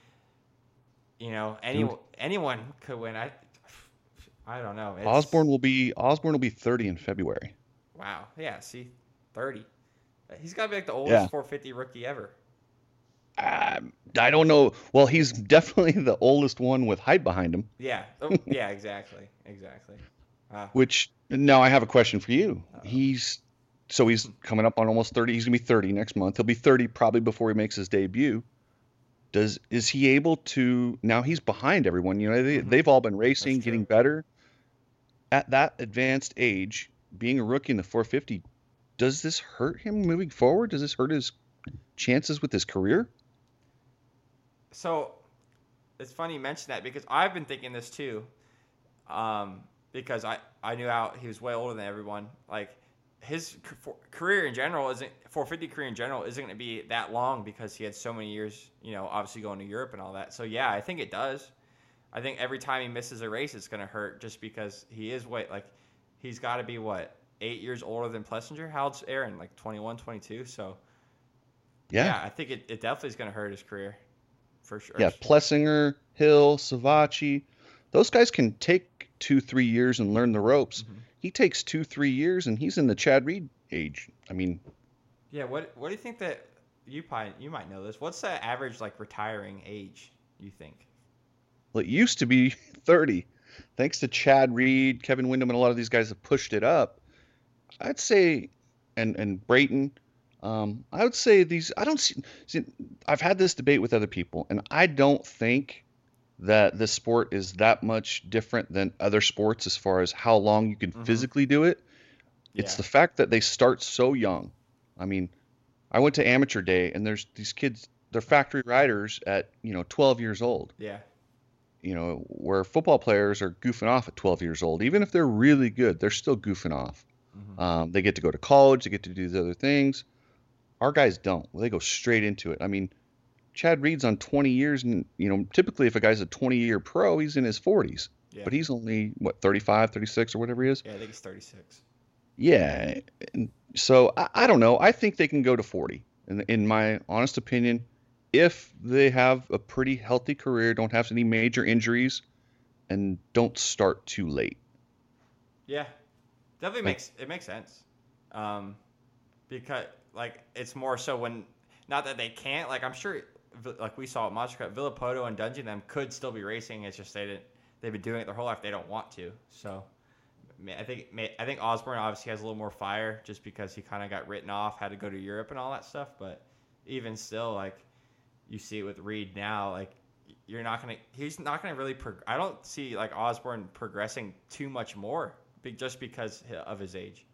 anyone could win. I don't know. Osborne will be 30 in February. Wow. Yeah. See, 30. He's got to be like the oldest 450 rookie ever. I don't know. Well, he's definitely the oldest one with height behind him. Yeah. Yeah. Exactly. Which now I have a question for you. He's coming up on almost 30. He's gonna be 30 next month. He'll be 30 probably before he makes his debut. Is he able to? Now he's behind everyone. They've all been racing, getting better. At that advanced age, being a rookie in the 450, does this hurt him moving forward? Does this hurt his chances with his career? So it's funny you mention that because I've been thinking this too. Because I knew he was way older than everyone. Like his career in general 450 career in general isn't going to be that long because he had so many years, obviously going to Europe and all that. So yeah, I think it does. I think every time he misses a race, it's going to hurt just because he is he's got to be 8 years older than Plessinger. How old's Aaron? Like 21, 22. So yeah, I think it definitely is going to hurt his career for sure. Yeah, Plessinger, Hill, Savacci, those guys can take 2-3 years and learn the ropes. Mm-hmm. He takes 2-3 years and he's in the Chad Reed age. I mean, yeah. What do you think that you might know this? What's the average retiring age? You think? Well, it used to be 30. Thanks to Chad Reed, Kevin Windham, and a lot of these guys have pushed it up. I'd say, and Brayton, I would say these. I don't see. I've had this debate with other people, and I don't think that this sport is that much different than other sports as far as how long you can physically do it. It's the fact that they start so young. I mean, I went to amateur day, and there's these kids. They're factory riders at 12 years old. Yeah. Where football players are goofing off at 12 years old. Even if they're really good, they're still goofing off. Mm-hmm. They get to go to college. They get to do these other things. Our guys don't. They go straight into it. I mean, Chad Reed's on 20 years, and typically if a guy's a 20-year pro, he's in his 40s. Yeah. But he's only 35, 36, or whatever he is. Yeah, I think he's 36. Yeah, and so I don't know. I think they can go to 40. In my honest opinion, if they have a pretty healthy career, don't have any major injuries, and don't start too late. Yeah, definitely makes sense. Because it's more so when not that they can't. I'm sure we saw at Monster Cup, Villapoto and Dungeon them could still be racing. It's just they've been doing it their whole life. They don't want to. So I think Osborne obviously has a little more fire just because he kind of got written off, had to go to Europe and all that stuff. But even still, you see it with Reed now, he's not gonna really. I don't see Osborne progressing too much more, just because of his age.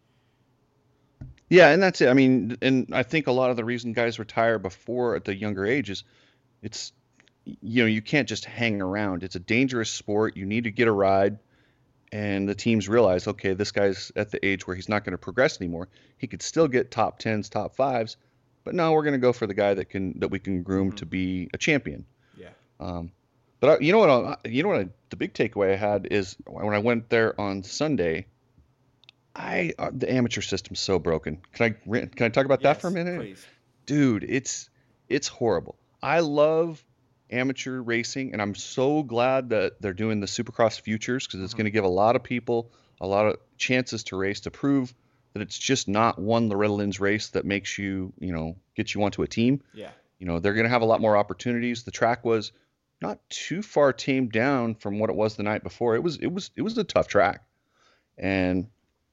Yeah, and that's it. I mean, and I think a lot of the reason guys retire before at the younger ages, it's you can't just hang around. It's a dangerous sport. You need to get a ride, and the teams realize, okay, this guy's at the age where he's not going to progress anymore. He could still get top 10s, top 5s. But no, we're going to go for the guy that we can groom to be a champion. Yeah. But the big takeaway I had is when I went there on Sunday, the amateur system's so broken. Can I talk about that for a minute? Please. dude, it's horrible. I love amateur racing, and I'm so glad that they're doing the Supercross Futures because it's Hmm. going to give a lot of people a lot of chances to race to prove that it's just not one Loretta Lynn's race that makes you, get you onto a team. Yeah. They're going to have a lot more opportunities. The track was not too far tamed down from what it was the night before. It was a tough track, and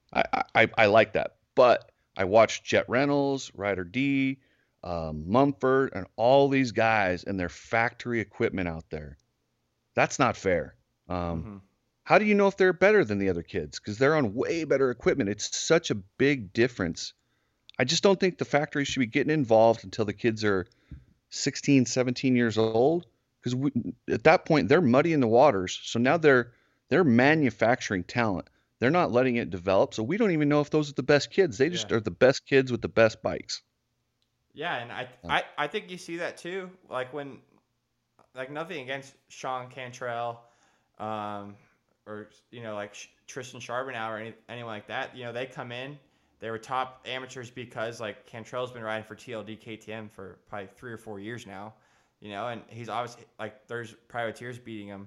I like that. But I watched Jet Reynolds, Ryder D, Mumford, and all these guys and their factory equipment out there. That's not fair. Um, Hmm. how do you know if they're better than the other kids? Because they're on way better equipment. It's such a big difference. I just don't think the factory should be getting involved until the kids are 16, 17 years old. Because at that point, they're muddying the waters. So now they're manufacturing talent. They're not letting it develop. So we don't even know if those are the best kids. They Yeah. just are the best kids with the best bikes. Yeah, and Uh, I think you see that too. Like when, like nothing against Sean Cantrell, um, or like Tristan Charbonneau or anyone like that. They come in, they were top amateurs because like Cantrell's been riding for TLD KTM for probably 3 or 4 years now. And he's obviously like there's privateers beating him.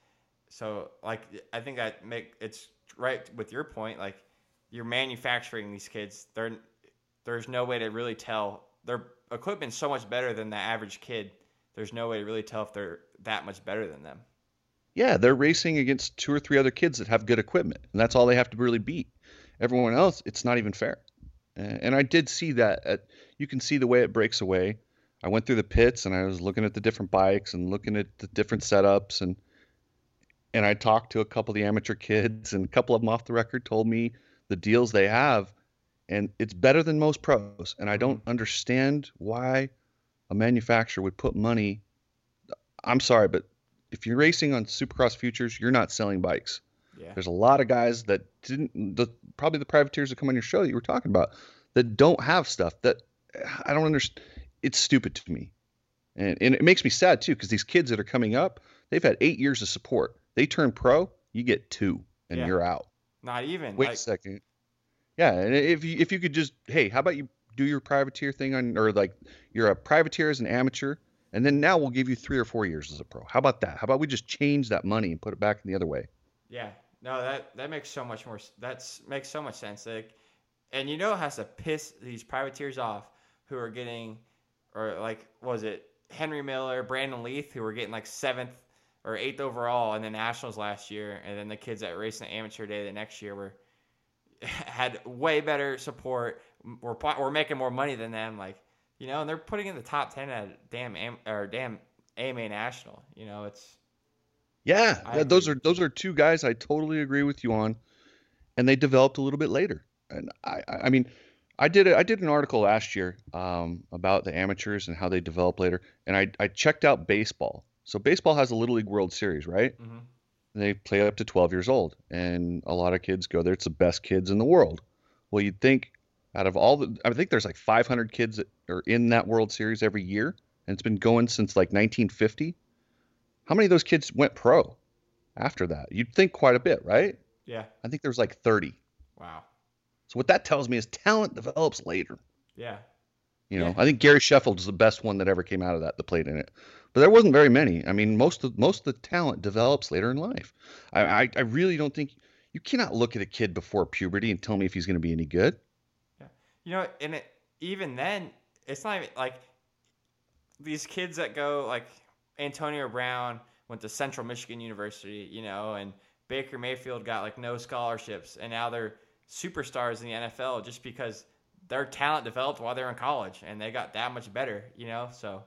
So like I think it's right with your point. Like you're manufacturing these kids. There's no way to really tell. Their equipment's so much better than the average kid. There's no way to really tell if they're that much better than them. yeah, they're racing against two or three other kids that have good equipment, and that's all they have to really beat. Everyone else, it's not even fair. And I did see that. You can see the way it breaks away. I went through the pits and I was looking at the different bikes and looking at the different setups, and I talked to a couple of the amateur kids, and a couple of them off the record told me the deals they have, and it's better than most pros. And I Hmm. don't understand why a manufacturer would put money. I'm sorry, but if you're racing on Supercross Futures, you're not selling bikes. Yeah. There's a lot of guys that probably the privateers that come on your show that you were talking about that don't have stuff that I don't understand. It's stupid to me. And it makes me sad too, because these kids that are coming up, they've had 8 years of support. They turn pro, you get two, and Yeah. you're out. Not even Wait a like second. Yeah, and if you could just, hey, how about you do your privateer thing on, or like you're a privateer as an amateur, and then now we'll give you 3 or 4 years as a pro. How about that? How about we just change that money and put it back in the other way? yeah. No, that makes so much more. Makes so much sense. Like, and it has to piss these privateers off who are getting, or like, what was it Henry Miller, Brandon Leith, who were getting like 7th or 8th overall in the nationals last year, and then the kids that raced in the amateur day the next year were had way better support. We're making more money than them. Like, and they're putting in the top 10 at damn AMA national. It's Yeah, I those agree. are those are two guys I totally agree with you on, and they developed a little bit later. And I mean, I did an article last year about the amateurs and how they develop later, and I checked out baseball. So baseball has a Little League World Series, right? Hmm. And they play up to 12 years old, and a lot of kids go there. It's the best kids in the world. Well, you'd think out of I think there's like 500 kids that are in that World Series every year, and it's been going since like 1950. How many of those kids went pro after that? You'd think quite a bit, right? Yeah. I think there's like 30. Wow. So what that tells me is talent develops later. Yeah. Yeah. I think Gary Sheffield's the best one that ever came out of that played in it. But there wasn't very many. I mean, most of the talent develops later in life. I really don't think you cannot look at a kid before puberty and tell me if he's going to be any good. Yeah. And even then, it's not even like these kids that go like Antonio Brown went to Central Michigan University, and Baker Mayfield got like no scholarships, and now they're superstars in the NFL just because their talent developed while they were in college and they got that much better, So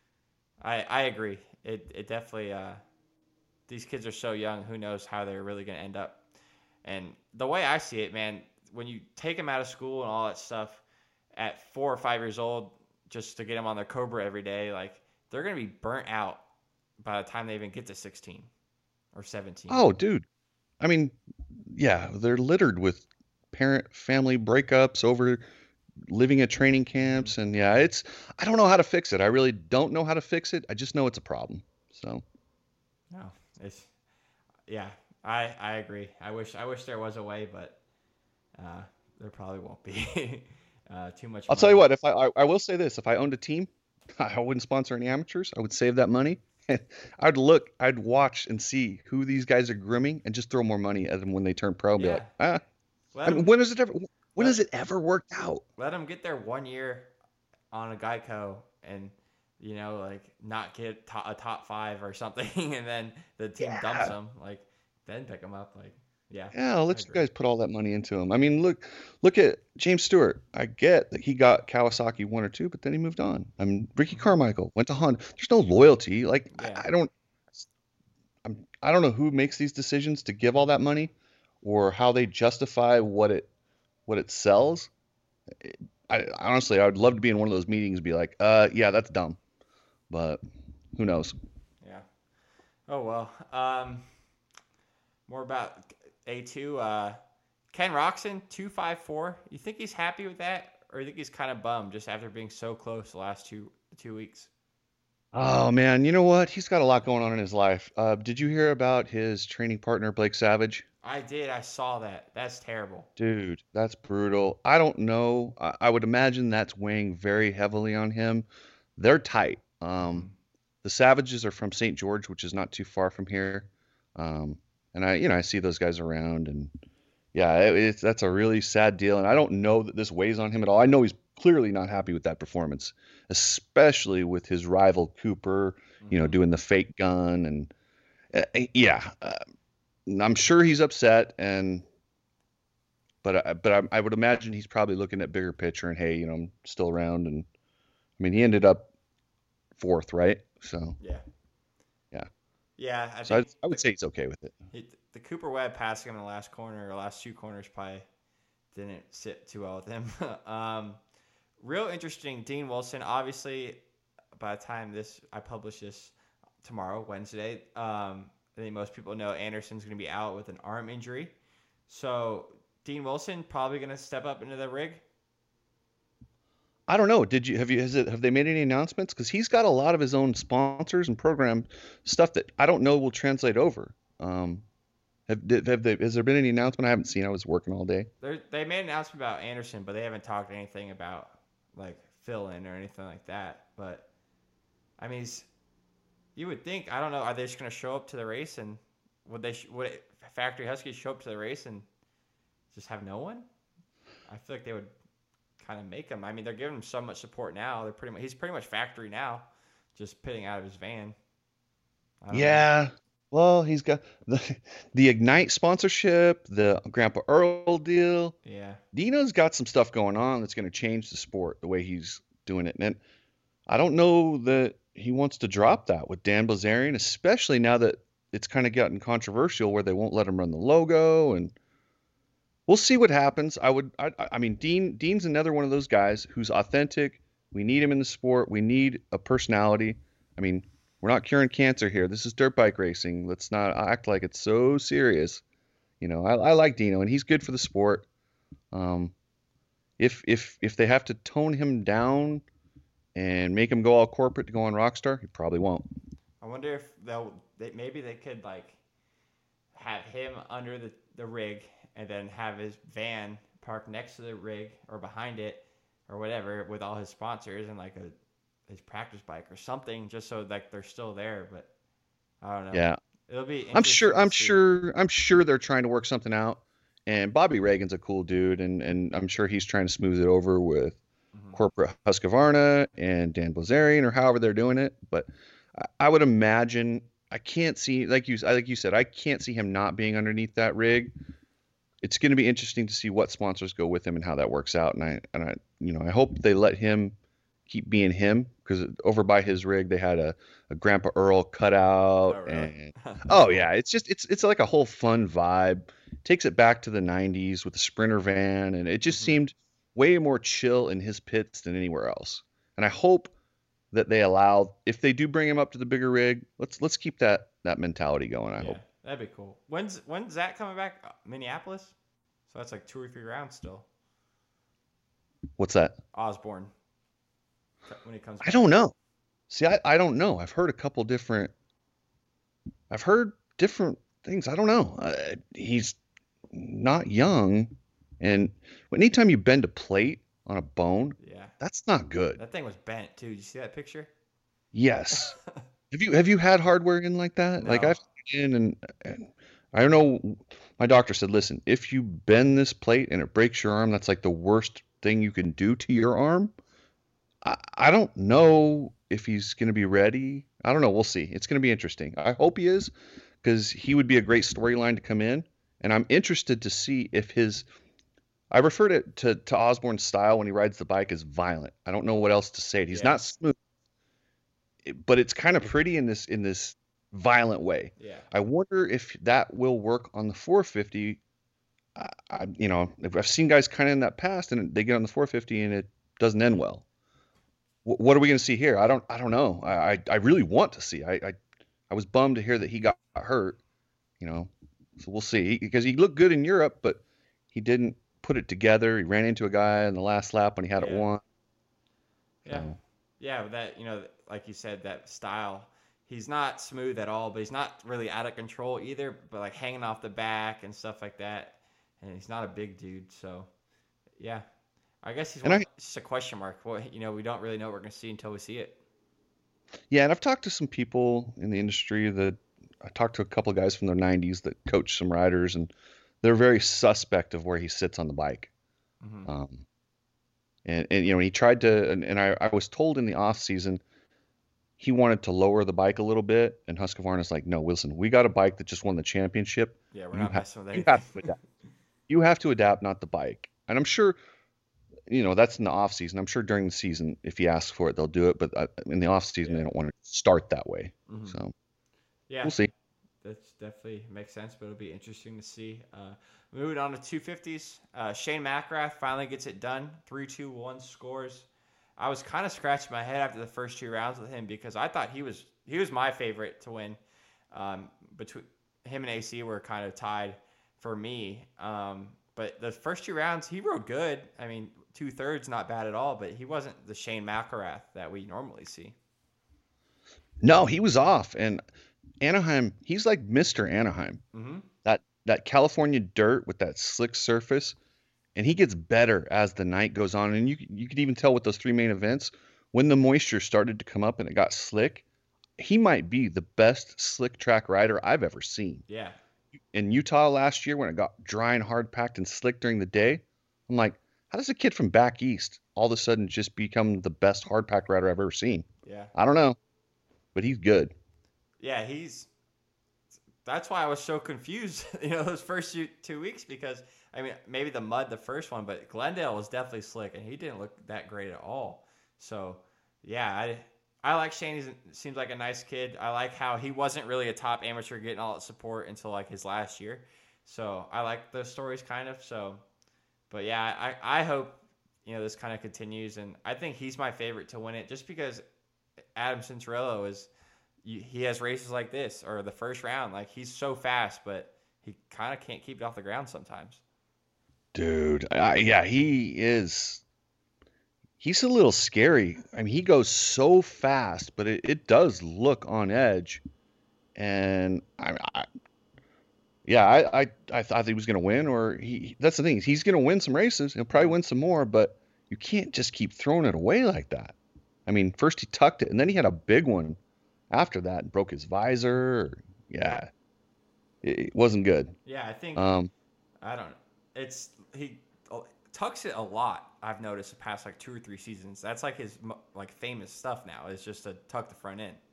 I agree. It definitely these kids are so young. Who knows how they're really going to end up? And the way I see it, man, when you take them out of school and all that stuff at 4 or 5 years old, just to get them on their Cobra every day, like they're going to be burnt out by the time they even get to 16 or 17. Oh, dude. I mean, yeah, they're littered with parent family breakups over living at training Mm-hmm. camps, and yeah, I don't know how to fix it. I really don't know how to fix it. I just know it's a problem. So, No, it's yeah. I agree. I wish there was a way, but there probably won't be. Too much I'll tell you money. what, if I will say this, if I owned a team, I wouldn't sponsor any amateurs. I would save that money. I'd watch and see who these guys are grooming and just throw more money at them when they turn pro and be like, Yeah. ah. Let I mean, them when let has it ever worked out? let them get their 1 year on a Geico and like not get a top five or something, and then the team dumps Yeah. them. Like then pick them up. Like yeah, Yeah, I'll I let you agree. guys put all that money into him. I mean, look at James Stewart. I get that he got Kawasaki one or two, but then he moved on. I mean, Ricky Hmm. Carmichael went to Honda. There's no loyalty. Like Yeah. I don't know who makes these decisions to give all that money, or how they justify what it sells. I honestly, I would love to be in one of those meetings and be like, yeah, that's dumb, but who knows? Yeah. Oh well. More about A2. Ken Roxon 254. You think he's happy with that, or you think he's kind of bummed just after being so close the last two weeks? Oh man, you know what? He's got a lot going on in his life. Did you hear about his training partner, Blake Savage? I did. I saw that. That's terrible. Dude, that's brutal. I don't know. I would imagine that's weighing very heavily on him. They're tight. Hmm. The Savages are from St. George, which is not too far from here. Um, and I see those guys around, and yeah, that's a really sad deal. And I don't know that this weighs on him at all. I know he's clearly not happy with that performance, especially with his rival Cooper, Hmm. doing the fake gun, and yeah, I'm sure he's upset, but I would imagine he's probably looking at bigger picture and hey, I'm still around, and I mean he ended up fourth, right? So Yeah. yeah, Yeah. I so I, think I would say he's okay with it. the Cooper Webb passing him in the last corner or last two corners probably didn't sit too well with him. Real interesting. Dean Wilson. Obviously, by the time I publish this tomorrow, Wednesday, I think most people know Anderson's going to be out with an arm injury. So Dean Wilson probably going to step up into the rig. I don't know. Have they made any announcements? Because he's got a lot of his own sponsors and program stuff that I don't know will translate over. Has there been any announcement? I haven't seen. I was working all day. They made an announcement about Anderson, but they haven't talked anything about like fill in or anything like that. But I mean, you would think, I don't know, are they just going to show up to the race, and would Factory Huskies show up to the race and just have no one? I feel like they would kind of make him. I mean, they're giving him so much support now. He's pretty much factory now, just pitting out of his van. I don't know. Yeah. Well, he's got the Ignite sponsorship, the Grandpa Earl deal. Yeah. Dino's got some stuff going on that's going to change the sport the way he's doing it. And I don't know that he wants to drop that with Dan Blazarian, especially now that it's kind of gotten controversial where they won't let him run the logo, and we'll see what happens. I mean, Dean's another one of those guys who's authentic. We need him in the sport. We need a personality. I mean, we're not curing cancer here. This is dirt bike racing. Let's not act like it's so serious. I like Dino, and he's good for the sport. Um, if they have to tone him down and make him go all corporate to go on Rockstar, he probably won't. I wonder if maybe they could like have him under the rig and then have his van parked next to the rig or behind it or whatever with all his sponsors and like his practice bike or something, just so like they're still there. But I don't know. Yeah, It'll be I'm sure. interesting to I'm see. sure. I'm sure they're trying to work something out. And Bobby Reagan's a cool dude, and I'm sure he's trying to smooth it over with Hmm. corporate Husqvarna and Dan Blazarian or however they're doing it. But I would imagine I can't see like you said, I can't see him not being underneath that rig. It's going to be interesting to see what sponsors go with him and how that works out. And I hope they let him keep being him, because over by his rig they had a Grandpa Earl cutout, Oh really? and That's oh cool. yeah, it's like a whole fun vibe. Takes it back to the 90s with the Sprinter van, and it just Hmm. seemed way more chill in his pits than anywhere else. And I hope that they allow, if they do bring him up to the bigger rig, let's keep that mentality going, I Yeah, hope. that'd be cool. When's Zach coming back? Minneapolis. So that's like 2 or 3 rounds still. What's that? Osborne when he comes I back. don't know. See, I don't know. I've heard different things. I don't know. He's not young, and anytime you bend a plate, on a bone. Yeah. That's not good. That thing was bent too. Did you see that picture? Yes. Have you had hardware in like that? Like No. I've been in and I don't know. My doctor said, listen, if you bend this plate and it breaks your arm, that's like the worst thing you can do to your arm. I don't know if he's going to be ready. I don't know. We'll see. It's going to be interesting. I hope he is because he would be a great storyline to come in. And I'm interested to see if his. I referred it to Osborne's style when he rides the bike as violent. I don't know what else to say. He's Yeah. not smooth, but it's kind of pretty in this violent way. Yeah. I wonder if that will work on the 450. I've seen guys kind of in that past, and they get on the 450 and it doesn't end well. What are we going to see here? I don't know. I really want to see. I was bummed to hear that he got hurt. So we'll see because he looked good in Europe, but he didn't put it together. He ran into a guy in the last lap when he had it Yeah. won. Yeah. So, Yeah, but that, like you said, that style, he's not smooth at all, but he's not really out of control either, but like hanging off the back and stuff like that. And he's not a big dude, so yeah. I guess and I it's just a question mark. Well, we don't really know what we're going to see until we see it. Yeah, and I've talked to some people in the industry that I talked to a couple of guys from the 90s that coach some riders, and they're very suspect of where he sits on the bike. Hmm. Um, and he tried to, and I was told in the off season he wanted to lower the bike a little bit, and Husqvarna's like, no, Wilson, we got a bike that just won the championship. Yeah, we're You not have messing with you anything. have to adapt. You have to adapt, not the bike. And I'm sure, that's in the off season. I'm sure during the season, if he asks for it, they'll do it. But in the off season, Yeah. they don't want to start that way. Hmm. So Yeah, we'll see. that's definitely makes sense, but it'll be interesting to see. Moving on to 250s, Shane McElrath finally gets it done. 3-2-1 scores. I was kind of scratching my head after the first two rounds with him because I thought he was my favorite to win. Between him and AC were kind of tied for me. But the first two rounds he rode good. I mean, 2/3 not bad at all, but he wasn't the Shane McElrath that we normally see. No, he was off. And Anaheim, he's like Mr. Anaheim. Mm-hmm. That California dirt with that slick surface, and he gets better as the night goes on. And you could even tell with those three main events when the moisture started to come up and it got slick, he might be the best slick track rider I've ever seen. Yeah. In Utah last year when it got dry and hard packed and slick during the day, I'm like, how does a kid from back east all of a sudden just become the best hard packed rider I've ever seen? Yeah. I don't know, but he's good. Yeah, that's why I was so confused, those first 2 weeks because I mean maybe the mud the first one, but Glendale was definitely slick and he didn't look that great at all. So yeah, I like Shane. He seems like a nice kid. I like how he wasn't really a top amateur getting all that support until like his last year. So I like those stories kind of. So, but yeah, I hope this kind of continues, and I think he's my favorite to win it just because Adam Cinturello he has races like this or the first round. Like he's so fast, but he kind of can't keep it off the ground sometimes. Dude, yeah, he is. He's a little scary. I mean, he goes so fast, but it does look on edge. And I thought he was going to win, or that's the thing. He's going to win some races. He'll probably win some more, but you can't just keep throwing it away like that. I mean, first he tucked it, and then he had a big one after that and broke his visor. Yeah, it wasn't good. Yeah, I think Um, I don't know. He tucks it a lot. I've noticed the past like 2 or 3 seasons. That's like his like famous stuff now. Is just to tuck the front end.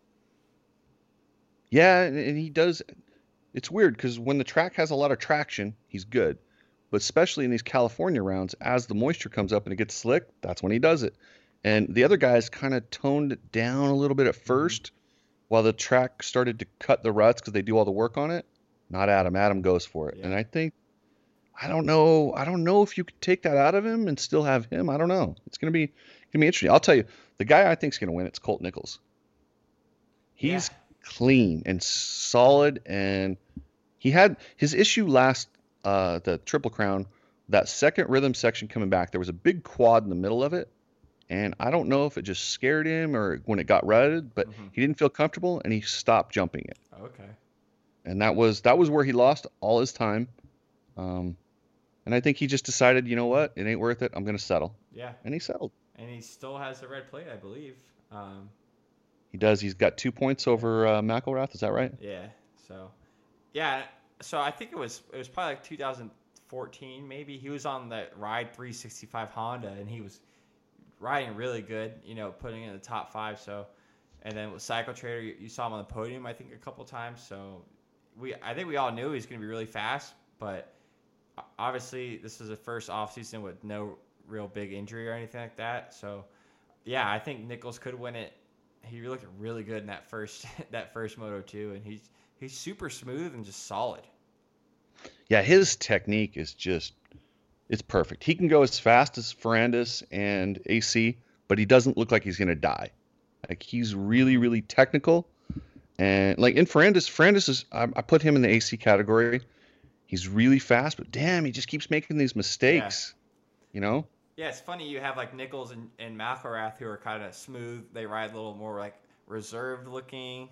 yeah, and he does. It's weird because when the track has a lot of traction, he's good. But especially in these California rounds, as the moisture comes up and it gets slick, that's when he does it. And the other guys kind of toned it down a little bit at first while the track started to cut the ruts because they do all the work on it. Not Adam. Adam goes for it. Yeah. And I don't know. I don't know if you could take that out of him and still have him. I don't know. It's gonna be interesting. I'll tell you, the guy I think is gonna win. It's Colt Nichols. Yeah. He's clean and solid, and he had his issue last the Triple Crown. That second rhythm section coming back, there was a big quad in the middle of it, and I don't know if it just scared him or when it got rutted, but he didn't feel comfortable and he stopped jumping it. Okay. And that was where he lost all his time. And And I think he just decided, you know what, it ain't worth it. I'm going to settle. Yeah, And he settled. and he still has the red plate, I believe. He does. He's got 2 points over McElrath. Is that right? Yeah. So, yeah. So I think it was probably like 2014 maybe. He was on the Ride 365 Honda, and he was riding really good. Putting in the top 5. So, and then with Cycle Trader, you saw him on the podium I think a couple times. So, I think we all knew he was going to be really fast, but obviously this was the first off season with no real big injury or anything like that. So, yeah, I think Nichols could win it. He looked really good in that first Moto 2, and he's super smooth and just solid. Yeah, his technique is it's perfect. He can go as fast as Ferrandis and AC, but he doesn't look like he's going to die. Like, he's really, really technical. And like in Ferrandis is, I put him in the AC category. He's really fast, but damn, he just keeps making these mistakes. Yeah. Yeah, it's funny. You have like Nichols and McElrath who are kind of smooth. They ride a little more like reserved looking.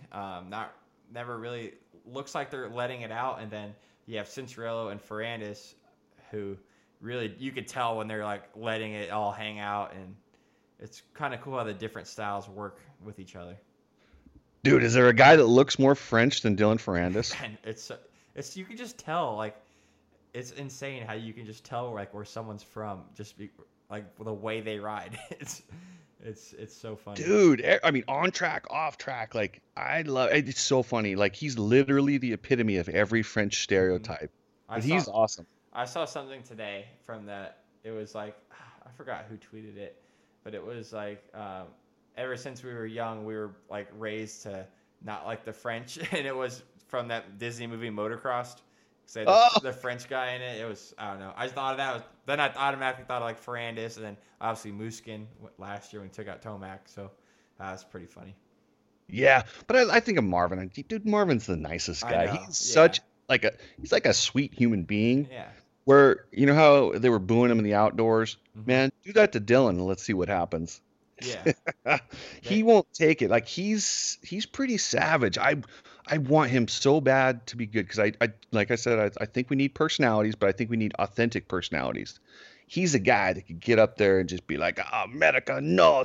Never really looks like they're letting it out. And then you have Cianciarulo and Ferrandis who really you could tell when they're like letting it all hang out. And it's kind of cool how the different styles work with each other. Dude, is there a guy that looks more French than Dylan Ferrandis? And it's you can just tell, like, it's insane how you can just tell like where someone's from like the way they ride. It's so funny. Dude, I mean, on track, off track, like I love it. It's so funny. Like, he's literally the epitome of every French stereotype. But he's awesome. I saw something today from that. It was like, I forgot who tweeted it, but it was like, ever since we were young, we were like raised to not like the French, and it was from that Disney movie Motocrossed. Say the French guy in it. It was, I don't know. I just thought of that. Then I automatically thought of like Ferrandis, and then obviously Musquin last year when he took out Tomac. So that's pretty funny. Yeah, but I think of Marvin. Dude, Marvin's the nicest guy. He's he's like a sweet human being. Yeah. Where, you know how they were booing him in the outdoors? Mm-hmm. Man, do that to Dylan and let's see what happens. Yeah. He won't take it. Like, he's pretty savage. I want him so bad to be good because I like I said, I think we need personalities, but I think we need authentic personalities. He's a guy that could get up there and just be like, America, no,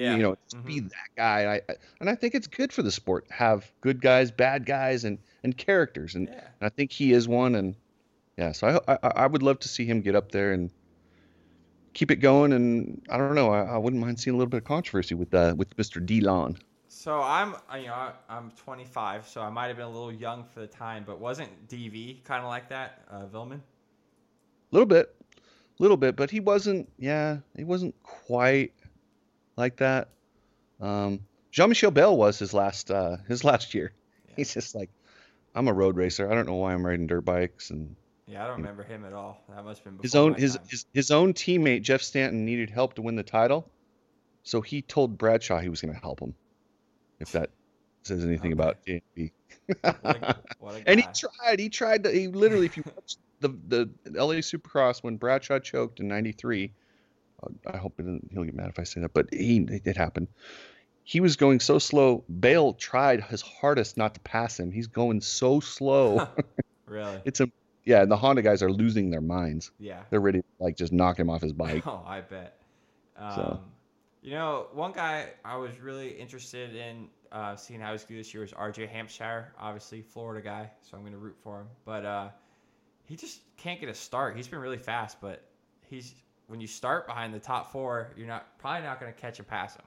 be that guy. And I think it's good for the sport to have good guys, bad guys, and characters. And I think he is one. And yeah, so I would love to see him get up there and keep it going. And I don't know, I wouldn't mind seeing a little bit of controversy with Mr. Dillon. So I'm 25, so I might have been a little young for the time, but wasn't DV kind of like that, Vilman? Little bit, but he wasn't quite like that. Jean-Michel Bell was his last year. Yeah. He's just like, I'm a road racer. I don't know why I'm riding dirt bikes. And yeah, I don't remember him at all. That must have been before his own teammate Jeff Stanton needed help to win the title, so he told Bradshaw he was going to help him. If that says anything about JMP. And he tried. He literally, if you watch the LA Supercross when Bradshaw choked in '93, I hope he'll get mad if I say that, but it happened. He was going so slow. Bale tried his hardest not to pass him. He's going so slow. Really? And the Honda guys are losing their minds. Yeah. They're ready to like just knock him off his bike. Oh, I bet. One guy I was really interested in seeing how he's going to do this year was RJ Hampshire, obviously Florida guy, so I'm going to root for him. But he just can't get a start. He's been really fast, but when you start behind the top 4, you're probably not going to catch and pass him.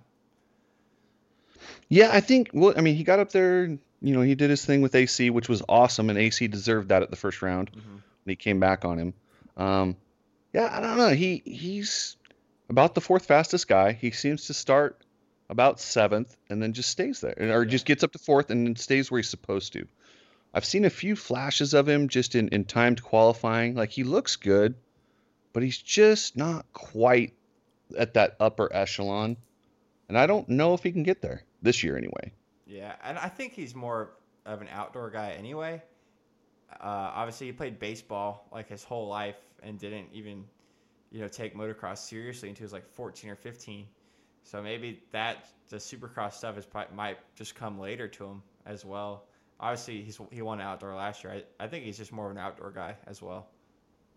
Yeah, I think. Well, I mean, he got up there. He did his thing with AC, which was awesome, and AC deserved that at the first round. Mm-hmm. When he came back on him. Yeah, I don't know. He's about the 4th fastest guy. He seems to start about 7th and then just stays there, or just gets up to 4th and then stays where he's supposed to. I've seen a few flashes of him just in timed qualifying. Like, he looks good, but he's just not quite at that upper echelon. And I don't know if he can get there this year anyway. Yeah, and I think he's more of an outdoor guy anyway. Obviously, he played baseball like his whole life and didn't even, take motocross seriously until he was like 14 or 15. So maybe the Supercross stuff might just come later to him as well. Obviously, he won outdoor last year. I think he's just more of an outdoor guy as well.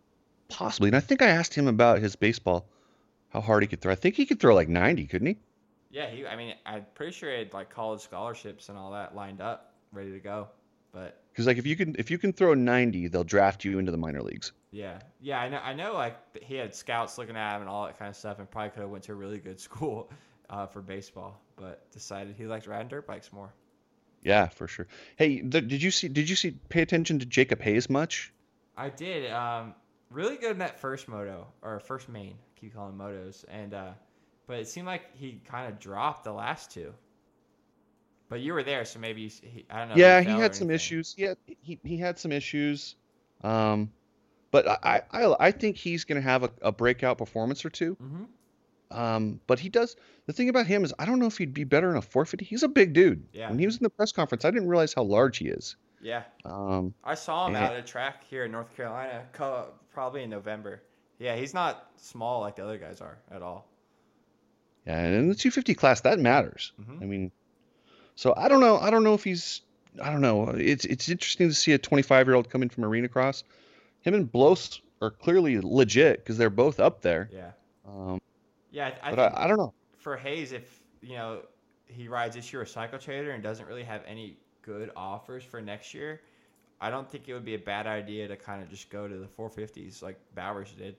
Possibly. And I think I asked him about his baseball, how hard he could throw. I think he could throw like 90, couldn't he? Yeah, I mean, I'm pretty sure he had like college scholarships and all that lined up, ready to go. But Because like if you can throw 90, they'll draft you into the minor leagues. yeah, I know. I know. Like he had scouts looking at him and all that kind of stuff, and probably could have went to a really good school for baseball, but decided he liked riding dirt bikes more. Yeah, for sure. Hey, did you see pay attention to Jacob Hayes much? I did. Really good in that first moto or first main. I keep calling them motos, and but it seemed like he kind of dropped the last two. But you were there, so maybe I don't know if Yeah, he he fell or had some anything. issues. He had some issues. Um, but I think he's going to have a breakout performance or two. Hmm. But he does. The thing about him is, I don't know if he'd be better in a 450. He's a big dude. Yeah, When he was in the press conference, I didn't realize how large he is. yeah. Um, I saw him and, out at a track here in North Carolina, probably in November. Yeah, he's not small like the other guys are at all. yeah, and in the 250 class, that matters. Hmm. I mean, so I don't know. I don't know if he's. I don't know. It's interesting to see a 25-year-old come in from arena cross. Him and Blos are clearly legit because they're both up there. Yeah, Um, yeah. I but think I don't know. for Hayes, if he rides this year with Cycle Trader and doesn't really have any good offers for next year, I don't think it would be a bad idea to kind of just go to the 450s like Bowers did.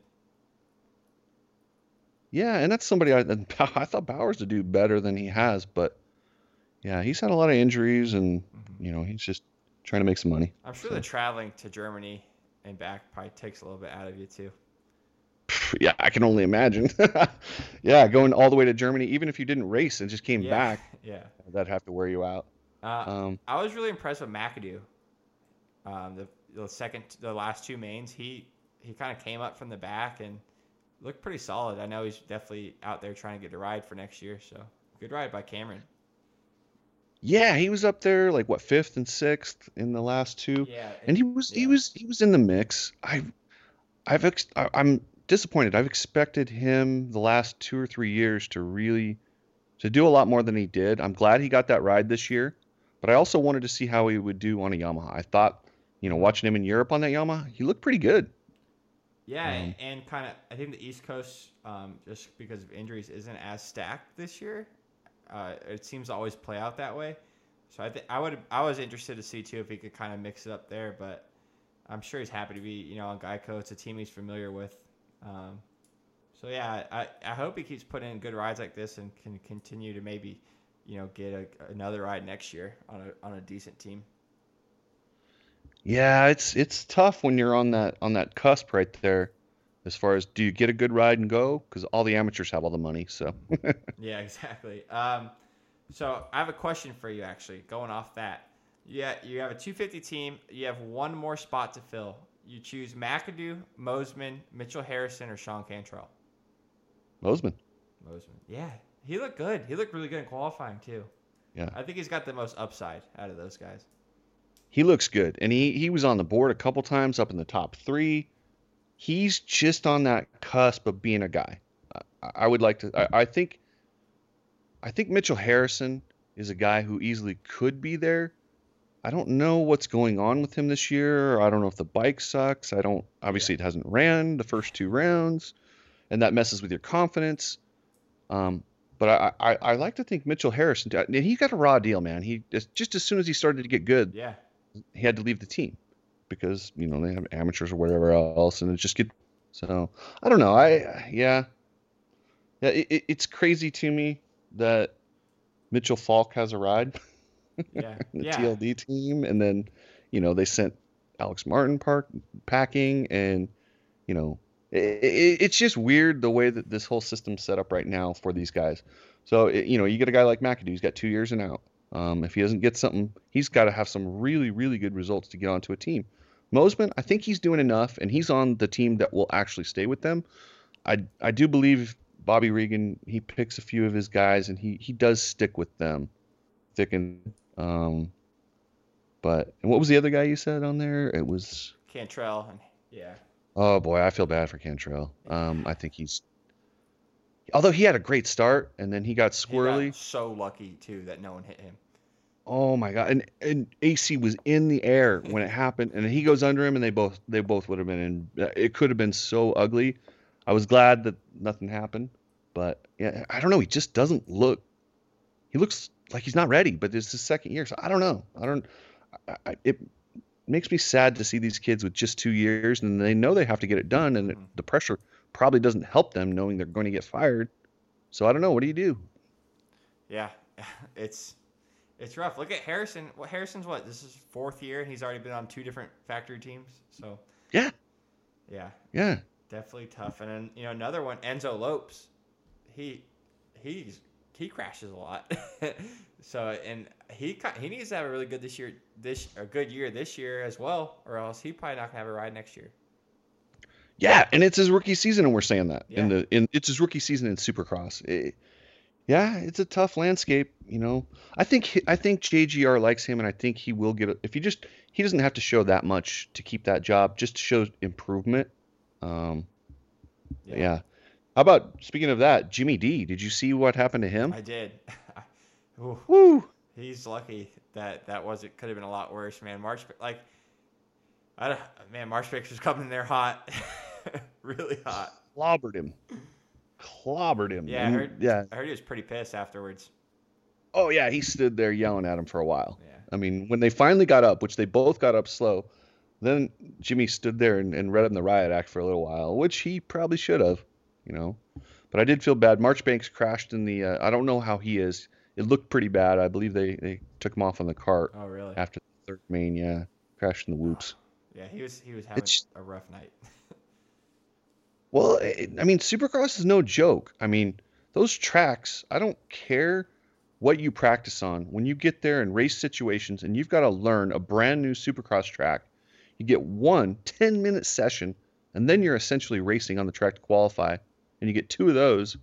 Yeah, and that's somebody I thought Bowers would do better than he has, but yeah, he's had a lot of injuries, and Hmm. he's just trying to make some money. I'm sure the So traveling to Germany and back probably takes a little bit out of you too. yeah, I can only imagine. Yeah, going all the way to Germany, even if you didn't race and just came Yeah, back, yeah. that'd have to wear you out. Uh, Um, I was really impressed with McAdoo. The last two mains, he kind of came up from the back and looked pretty solid. I know he's definitely out there trying to get a ride for next year. So good ride by Cameron. yeah, he was up there like what fifth and sixth in the last two, Yeah, and and yeah, he was in the mix. I'm disappointed. I've expected him the last 2 or 3 years to really to do a lot more than he did. I'm glad he got that ride this year, but I also wanted to see how he would do on a Yamaha. I thought, hmm watching him in Europe on that Yamaha, he looked pretty good. yeah, Um, and kind of I think the East Coast, just because of injuries, isn't as stacked this year. It seems to always play out that way. So I was interested to see too if he could kind of mix it up there, but I'm sure he's happy to be on Geico. It's a team he's familiar with. Um, so yeah, I hope he keeps putting in good rides like this and can continue to maybe get another ride next year on a decent team. yeah, it's tough when you're on that cusp right there, as far as do you get a good ride and go? Because all the amateurs have all the money. So Yeah, exactly. So I have a question for you actually. Going off that, yeah, you have a 250 team. You have one more spot to fill. You choose McAdoo, Mosman, Mitchell Harrison, or Sean Cantrell. Mosman, Mosman. Yeah, he looked good. He looked really good in qualifying too. yeah, I think he's got the most upside out of those guys. he looks good, and he was on the board a couple times up in the top three. He's just on that cusp of being a guy. I would like to. I think Mitchell Harrison is a guy who easily could be there. I don't know what's going on with him this year. I don't know if the bike sucks. I don't. Yeah. Obviously, it hasn't ran the first two rounds, and that messes with your confidence. Um, but I like to think Mitchell Harrison. And he got a raw deal, man. He just as soon as he started to get good, Yeah. he had to leave the team because they have amateurs or whatever else, and it just get. So I don't know. Yeah. It's crazy to me that Mitchell Falk has a ride Yeah. in the Yeah. TLD team, and then they sent Alex Martin packing, and it's just weird the way that this whole system's set up right now for these guys. So you get a guy like McAdoo, he's got 2 years and out. If he doesn't get something, he's got to have some really really good results to get onto a team. Mosman, I think he's doing enough, and he's on the team that will actually stay with them. I do believe Bobby Regan, he picks a few of his guys and he does stick with them thick and and what was the other guy you said on there? It was Cantrell and yeah. oh boy, I feel bad for Cantrell. I think although he had a great start and then he got He got squirrely. so lucky too that no one hit him. Oh my God. And AC was in the air when it happened, and he goes under him, and they both would have been in. It could have been so ugly. I was glad that nothing happened, but yeah, I don't know. He just doesn't look. He looks like he's not ready, but it's his second year, so I don't know. I don't. It makes me sad to see these kids with just 2 years, and they know they have to get it done, and Mhm. the pressure probably doesn't help them knowing they're going to get fired. So I don't know. What do you do? Yeah, it's it's rough. Look at Harrison. What Harrison's what? This is his fourth year, and he's already been on two different factory teams. So Yeah, yeah, yeah. definitely tough. And then another one, Enzo Lopes. He he's he crashes a lot. So and he needs to have a really good a good year this year as well, or else he probably not gonna have a ride next year. Yeah, and it's his rookie season, and we're saying that Yeah, in it's his rookie season in Supercross. Yeah, it's a tough landscape. I think JGR likes him, and I think he will get. If he doesn't have to show that much to keep that job, just to show improvement. Um, yeah, yeah. How about speaking of that, Jimmy D? Did you see what happened to him? I did. Ooh, Woo! he's lucky that was it. Could have been a lot worse, man. I don't, man, Marsh Baker's coming there hot, really hot. Clobbered him. Clobbered him. Yeah, And yeah. I heard he was pretty pissed afterwards. Oh yeah, he stood there yelling at him for a while. Yeah, I mean, when they finally got up, which they both got up slow, then Jimmy stood there and read him the riot act for a little while, which he probably should have. But I did feel bad. Marchbanks crashed in the. I don't know how he is. It looked pretty bad. I believe they took him off on the cart oh really? after the third main. Yeah, crashed in the whoops. Yeah, he was having It's a rough night. well, I mean, Supercross is no joke. I mean, those tracks. I don't care what you practice on. When you get there in race situations and you've got to learn a brand new Supercross track, you get one 10-minute session, and then you're essentially racing on the track to qualify, and you get two of those.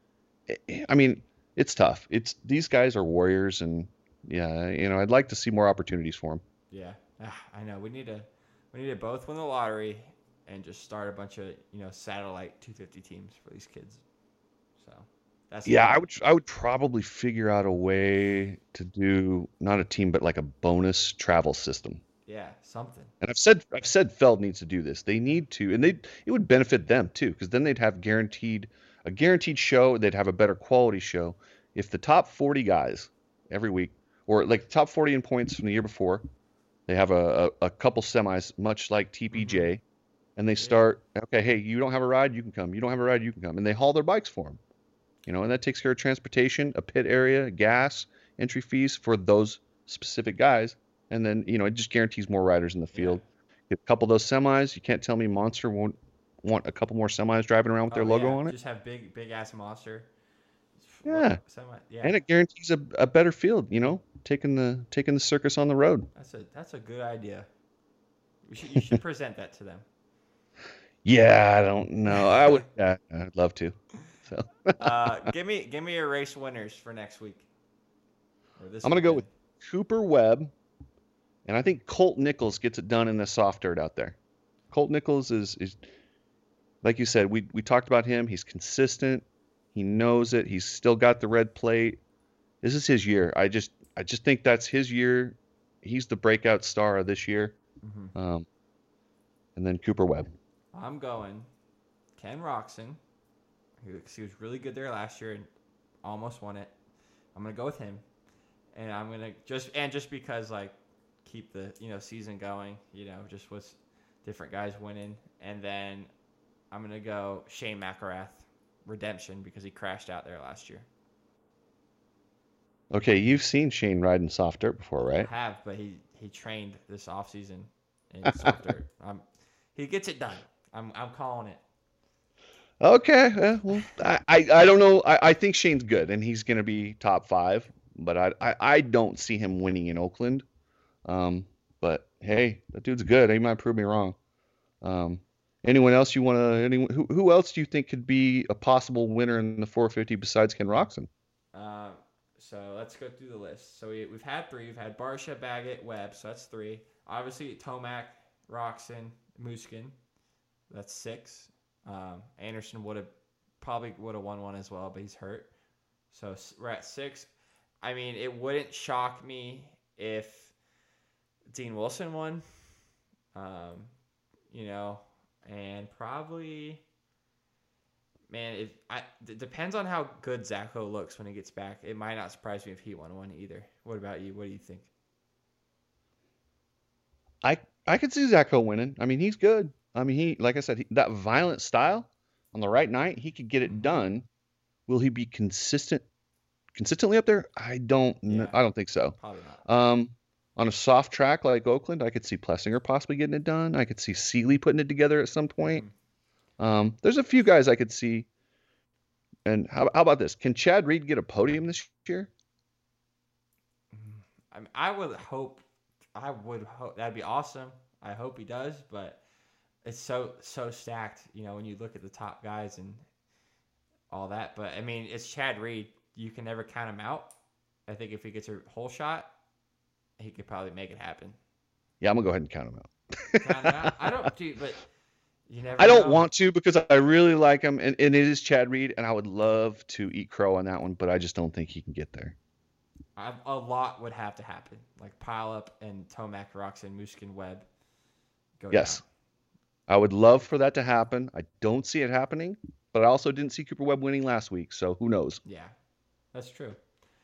I mean, it's tough. It's these guys are warriors, and yeah, I'd like to see more opportunities for them. Yeah, I know. We need to both win the lottery and just start a bunch of satellite 250 teams for these kids. So that's the Yeah, plan. I would probably figure out a way to do not a team, but like a bonus travel system. Yeah, something. And I've said Feld needs to do this. They need to, and it would benefit them too, because then they'd have a guaranteed show. They'd have a better quality show. If the top 40 guys every week, or like the top 40 in points from the year before, they have a couple semis, much like Hmm. TPJ, and they Yeah, start, okay, hey, you don't have a ride, you can come. You don't have a ride, you can come, and they haul their bikes for them. And that takes care of transportation, a pit area, gas, entry fees for those specific guys, and then it just guarantees more riders in the yeah. field. Get a couple of those semis. You can't tell me Monster won't want a couple more semis driving around with their Oh logo yeah, on it. just have big ass monster. What? Yeah, Yeah, and it guarantees a better field. Taking the circus on the road. that's a good idea. You should present that to them. Yeah, I don't know. I would. Yeah, I'd love to. So Give me your race winners for next week or this I'm gonna go weekend. with Cooper Webb, and I think Colt Nichols gets it done in the soft dirt out there. Colt Nichols is like you said. We talked about him. He's consistent. He knows it. He's still got the red plate. This is his year. I just think that's his year. He's the breakout star of this year. Hmm. Um, and then Cooper Webb. I'm going Ken Roxon. He was really good there last year and almost won it. I'm gonna go with him, and I'm gonna just because like keep the season going. Just with different guys winning, and then I'm gonna go Shane McElrath, redemption because he crashed out there last year. Okay, you've seen Shane ride in soft dirt before, I right? have, but he trained this off season in soft dirt. He gets it done. I'm calling it. Okay, well, I don't know. I think Shane's good, and he's going to be top five, but I don't see him winning in Oakland. Um, but hey, that dude's good. He might prove me wrong. Um, anyone else you want to? Who else do you think could be a possible winner in the 450 besides Ken Roxon? Uh, so let's go through the list. So we've had three. We've had Barsha, Baggett, Webb. So that's three. Obviously, Tomac, Roxon, Muskin. That's six. Anderson probably would have won one as well, but he's hurt. So we're at six. I mean, it wouldn't shock me if Dean Wilson won. You know, and probably, man, it depends on how good Zacho looks when he gets back. It might not surprise me if he won one either. What about you? What do you think? I could see Zacho winning. I mean, he's good. I mean, like I said, that violent style on the right night, he could get it done. Will he be consistently up there? Yeah, I don't think so. probably not. On a soft track like Oakland, I could see Plessinger possibly getting it done. I could see Seeley putting it together at some point. There's a few guys I could see. And how about this? Can Chad Reed get a podium this year? I mean, I would hope. That'd be awesome. I hope he does, but it's so stacked. You know, when you look at the top guys and all that. But I mean, it's Chad Reed. You can never count him out. I think if he gets a whole shot, he could probably make it happen. Yeah, I'm gonna go ahead and count him out. Count him out? I don't do, but you never. I don't know. want to because I really like him, and it is Chad Reed, and I would love to eat crow on that one, but I just don't think he can get there. A lot would have to happen, like pile up and Tomac, Roczen, Muskin, Webb. Yes, down. I would love for that to happen. I don't see it happening, but I also didn't see Cooper Webb winning last week, so who knows? Yeah, that's true.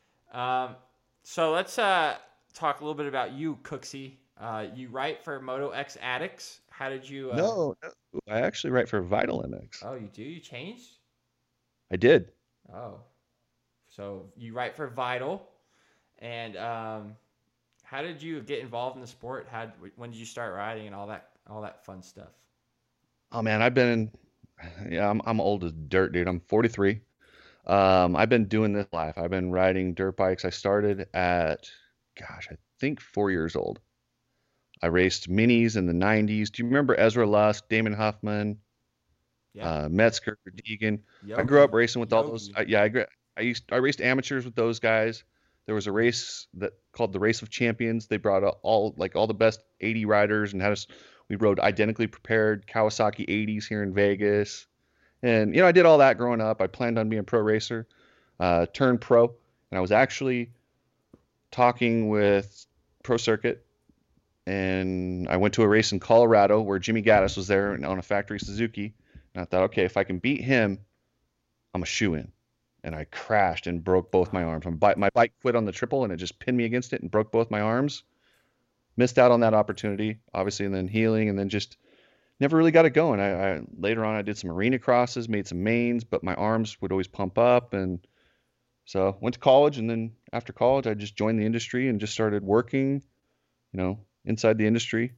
So let's talk a little bit about you, Cooksey. You write for Moto X Addicts. How did you? No, I actually write for Vital MX. Oh, you do? You changed? I did. Oh, so you write for Vital, and how did you get involved in the sport? When did you start riding and all that fun stuff? Oh man, I'm old as dirt, dude. I'm 43. I've been doing this life. I've been riding dirt bikes. I started at, gosh, I think 4 years old. I raced minis in the 90s. Do you remember Ezra Lusk, Damon Huffman, Metzger, Deegan? I grew up racing with all those. I raced amateurs with those guys. There was a race called the Race of Champions. They brought all the best 80 riders and we rode identically prepared Kawasaki 80s here in Vegas. And, you know, I did all that growing up. I planned on being a pro racer, turned pro. And I was actually talking with Pro Circuit. And I went to a race in Colorado where Jimmy Gaddis was there on a factory Suzuki. And I thought, okay, if I can beat him, I'm a shoe-in. And I crashed and broke both my arms. My bike quit on the triple, and it just pinned me against it and broke both my arms. Missed out on that opportunity, obviously, and then healing, and then just never really got it going. I later on I did some arena crosses, made some mains, but my arms would always pump up, and so went to college, and then after college I just joined the industry and just started working, you know, inside the industry.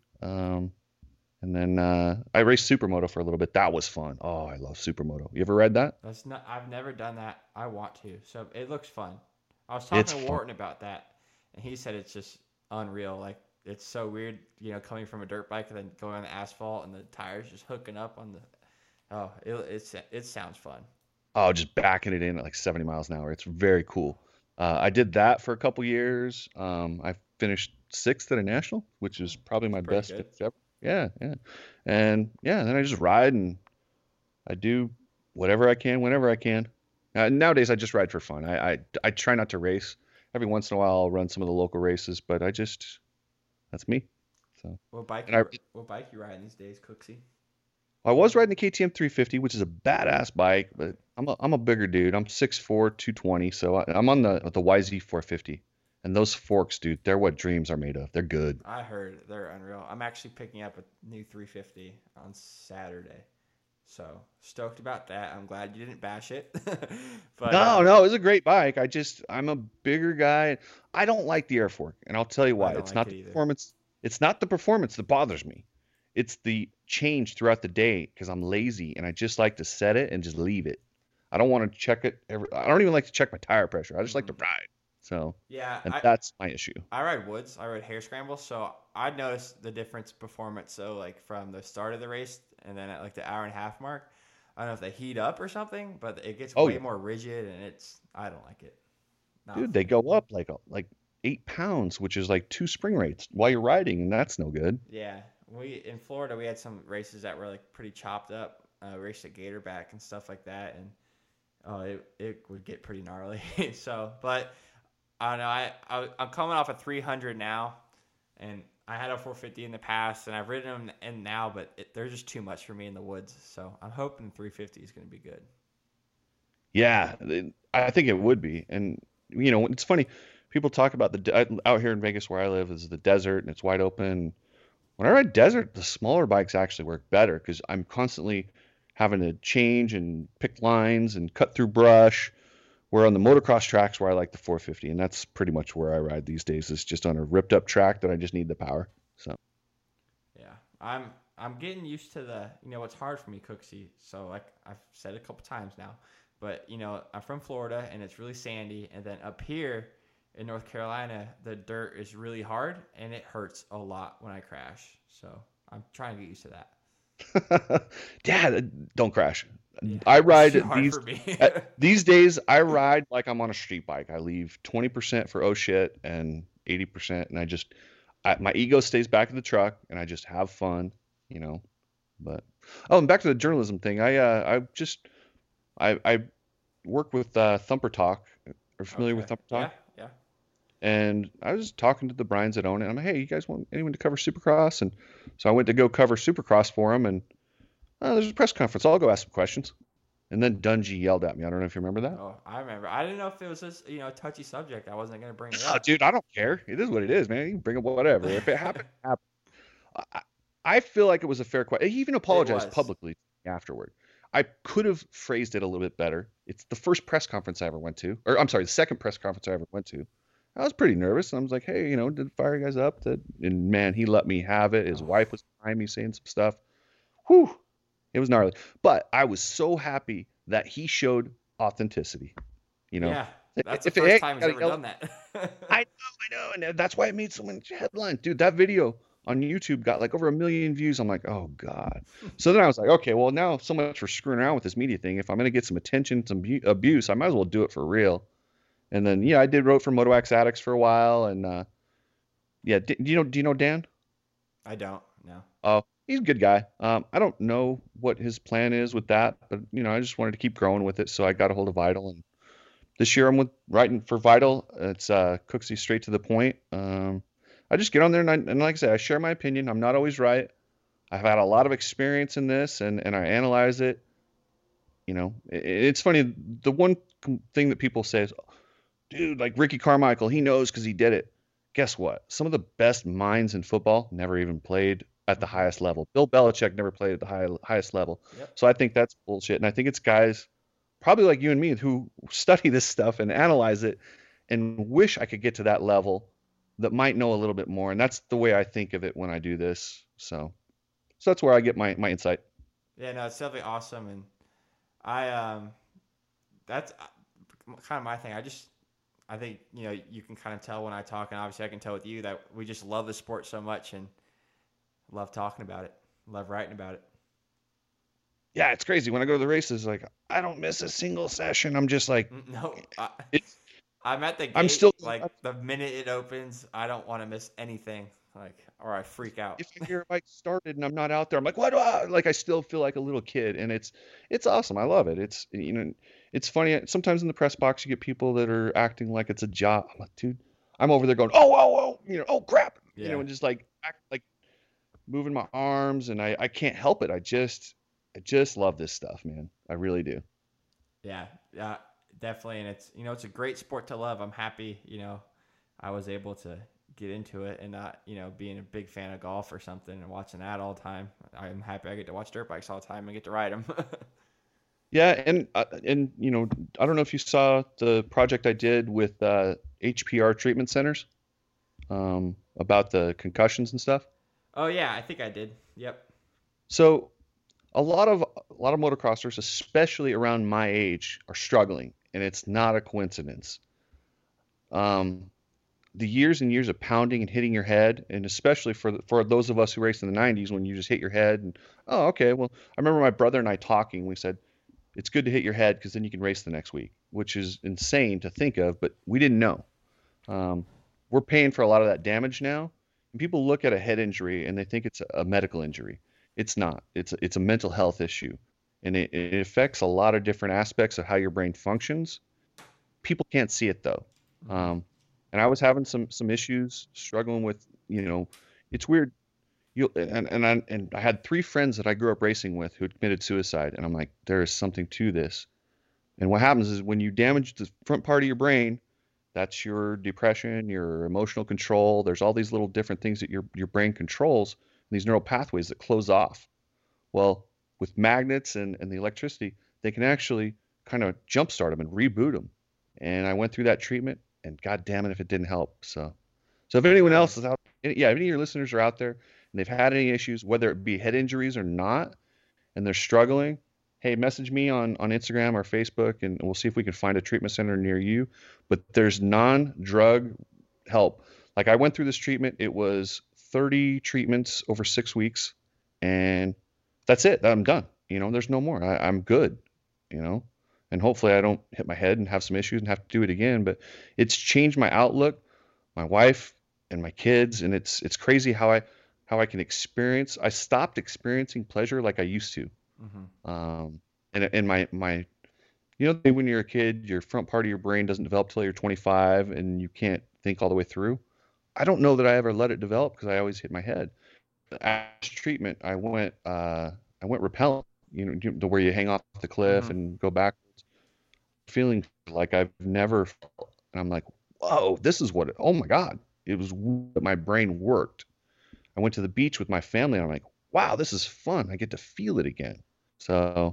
And then I raced Supermoto for a little bit. That was fun. Oh, I love Supermoto. You ever read that? I've never done that. I want to. So it looks fun. I was talking to Wharton about that, and he said it's just unreal. Like, it's so weird, you know, coming from a dirt bike and then going on the asphalt and the tires just hooking up on the. Oh, it sounds fun. Oh, just backing it in at like 70 miles an hour. It's very cool. I did that for a couple years. I finished 6th at a national, which is probably my best finish ever. Yeah. And then I just ride and I do whatever I can, whenever I can. Nowadays, I just ride for fun. I try not to race. Every once in a while, I'll run some of the local races, but that's me. So. What bike you riding these days, Cooksey? I was riding the KTM 350, which is a badass bike, but I'm a bigger dude. I'm 6'4", 220, so I'm on the YZ 450. And those forks, dude, they're what dreams are made of. They're good. I heard they're unreal. I'm actually picking up a new 350 on Saturday. So stoked about that. I'm glad you didn't bash it. But no, it was a great bike. I'm a bigger guy. I don't like the air fork, and I'll tell you why. It's not the performance. It's not the performance that bothers me. It's the change throughout the day because I'm lazy and I just like to set it and just leave it. I don't want to check it. I don't even like to check my tire pressure. I just like to ride. So yeah, that's my issue. I ride woods. I ride hare scrambles. So I noticed the difference performance. So like from the start of the race and then at like the hour and a half mark, I don't know if they heat up or something, but it gets way more rigid and I don't like it. Dude, they go up like 8 pounds, which is like 2 spring rates while you're riding, and that's no good. Yeah, in Florida we had some races that were like pretty chopped up. Raced at Gatorback and stuff like that, and it would get pretty gnarly. So, but I don't know. I'm coming off a 300 now, and I had a 450 in the past, and I've ridden them in now, but they're just too much for me in the woods. So I'm hoping 350 is going to be good. Yeah, I think it would be. And it's funny. People talk about out here in Vegas where I live is the desert and it's wide open. When I ride desert, the smaller bikes actually work better because I'm constantly having to change and pick lines and cut through brush. Where on the motocross tracks where I like the 450, and that's pretty much where I ride these days. Is just on a ripped up track that I just need the power. So yeah, I'm getting used to it's hard for me, Cooksey. So like I've said a couple times now, but I'm from Florida and it's really sandy, and then up here in North Carolina, the dirt is really hard and it hurts a lot when I crash. So I'm trying to get used to that. Dad, don't crash. Yeah, I ride these days. I ride like I'm on a street bike. I leave 20% for oh shit and 80%, and my ego stays back in the truck, and I just have fun, But and back to the journalism thing. I work with Thumper Talk. Are you familiar with Thumper Talk? Yeah. And I was talking to the Bryans that own it. I'm like, hey, you guys want anyone to cover Supercross? And so I went to go cover Supercross for them, and there's a press conference. I'll go ask some questions. And then Dungy yelled at me. I don't know if you remember that. Oh, I remember. I didn't know if it was this, a touchy subject. I wasn't going to bring it up. Dude, I don't care. It is what it is, man. You can bring up whatever. If it happened, it happened. I feel like it was a fair question. He even apologized publicly afterward. I could have phrased it a little bit better. It's the first press conference I ever went to. Or, I'm sorry, the second press conference I ever went to. I was pretty nervous. I was like, hey, did fire you guys up? And man, he let me have it. His wife was behind me saying some stuff. Whew. It was gnarly. But I was so happy that he showed authenticity. Yeah, that's the first time he's ever done that. I know. And that's why it made so many headlines. Dude, that video on YouTube got like over 1 million views. I'm like, oh, God. So then I was like, okay, well, now so much for screwing around with this media thing. If I'm going to get some attention, some abuse, I might as well do it for real. And then, I did wrote for Motowax Addicts for a while. And, do you know Dan? I don't, no. Oh, he's a good guy. I don't know what his plan is with that, but, I just wanted to keep growing with it. So I got a hold of Vital. And this year I'm writing for Vital. It's Cooksey straight to the point. I just get on there and like I said, I share my opinion. I'm not always right. I've had a lot of experience in this and I analyze it. It's funny. The one thing that people say is, dude, like Ricky Carmichael, he knows because he did it. Guess what? Some of the best minds in football never even played at the highest level. Bill Belichick never played at the highest level. Yep. So I think that's bullshit. And I think it's guys probably like you and me who study this stuff and analyze it and wish I could get to that level that might know a little bit more. And that's the way I think of it when I do this. So that's where I get my insight. Yeah, no, it's definitely awesome. And that's kind of my thing. I think, you can kind of tell when I talk, and obviously I can tell with you that we just love the sport so much and love talking about it, love writing about it. Yeah, it's crazy. When I go to the races, like, I don't miss a single session. I'm just like, no, I'm at the gate. I'm still like the minute it opens, I don't want to miss anything. Or I freak out. If I hear a bike started and I'm not out there, I'm like, what? I still feel like a little kid, and it's awesome. I love it. It's funny. Sometimes in the press box, you get people that are acting like it's a job. I'm like, dude, I'm over there going, oh, oh crap, and just like act like moving my arms, and I can't help it. I just love this stuff, man. I really do. Yeah, definitely, and it's a great sport to love. I'm happy, I was able to get into it and not, being a big fan of golf or something and watching that all the time. I'm happy I get to watch dirt bikes all the time and get to ride them. Yeah, and I don't know if you saw the project I did with HPR treatment centers about the concussions and stuff. Oh yeah, I think I did. Yep. So a lot of motocrossers, especially around my age, are struggling, and it's not a coincidence. The years and years of pounding and hitting your head, and especially for those of us who raced in the 90s when you just hit your head and, oh, okay, well, I remember my brother and I talking, we said, it's good to hit your head because then you can race the next week, which is insane to think of, but we didn't know. We're paying for a lot of that damage now, and people look at a head injury and they think it's a medical injury. It's not. It's a mental health issue, and it affects a lot of different aspects of how your brain functions. People can't see it, though. And I was having some issues, struggling with, it's weird. I had 3 friends that I grew up racing with who had committed suicide, and I'm like, there is something to this. And what happens is when you damage the front part of your brain, that's your depression, your emotional control. There's all these little different things that your brain controls, these neural pathways that close off. Well, with magnets and the electricity, they can actually kind of jumpstart them and reboot them. And I went through that treatment, and God damn it if it didn't help. So if anyone else is out, if any of your listeners are out there and they've had any issues, whether it be head injuries or not, and they're struggling, hey, message me on Instagram or Facebook, and we'll see if we can find a treatment center near you. But there's non-drug help. Like, I went through this treatment. It was 30 treatments over 6 weeks, and that's it. I'm done. There's no more. I'm good, and hopefully I don't hit my head and have some issues and have to do it again. But it's changed my outlook, my wife and my kids, and it's crazy how I can experience. I stopped experiencing pleasure like I used to. Mm-hmm. And my when you're a kid, your front part of your brain doesn't develop till you're 25, and you can't think all the way through. I don't know that I ever let it develop because I always hit my head. After treatment, I went rappelling, to where you hang off the cliff mm-hmm. and go backwards, feeling like I've never felt. And I'm like, whoa, this is oh my God, it was my brain worked. I went to the beach with my family, and I'm like, wow, this is fun. I get to feel it again. So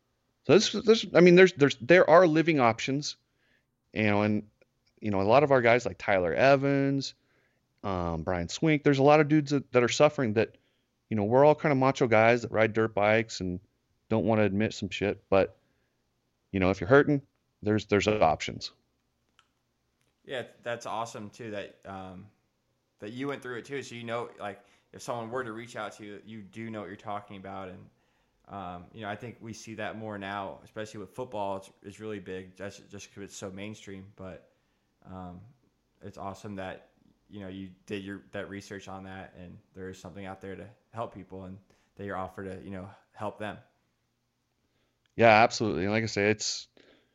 there are living options, and a lot of our guys like Tyler Evans, Brian Swink, there's a lot of dudes that are suffering that, we're all kind of macho guys that ride dirt bikes and don't want to admit some shit. But, if you're hurting, there's options. Yeah, that's awesome too. That you went through it too. So, like, if someone were to reach out to you, you do know what you're talking about. And, I think we see that more now, especially with football. It's really big just because it's so mainstream. But it's awesome that, you did that research on that, and there is something out there to help people, and that you're offered to, help them. Yeah, absolutely. And like I say, it's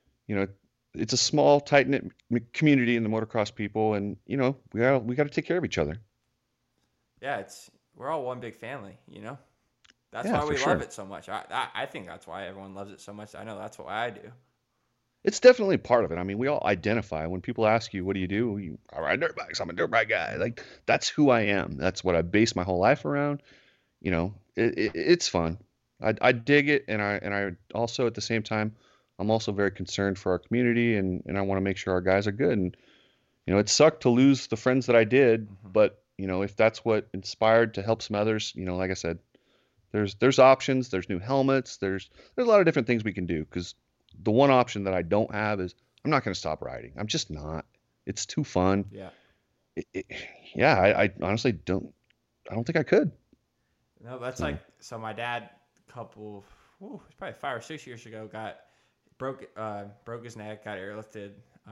a small, tight-knit community in the motocross people, and, we got to take care of each other. Yeah, we're all one big family, That's why we love it so much. I think that's why everyone loves it so much. I know that's why I do. It's definitely part of it. I mean, we all identify. When people ask you, what do you do? I ride dirt bikes. I'm a dirt bike guy. Like, that's who I am. That's what I base my whole life around. It's fun. I dig it. And I also, at the same time, I'm also very concerned for our community, and I want to make sure our guys are good. And, it sucked to lose the friends that I did, mm-hmm. but, if that's what inspired to help some others, like I said, there's options, there's new helmets, there's a lot of different things we can do, because the one option that I don't have is I'm not going to stop riding. I'm just not. It's too fun. Yeah. I honestly don't think I could. No, that's like, so my dad, it's probably 5 or 6 years ago, broke his neck, got airlifted,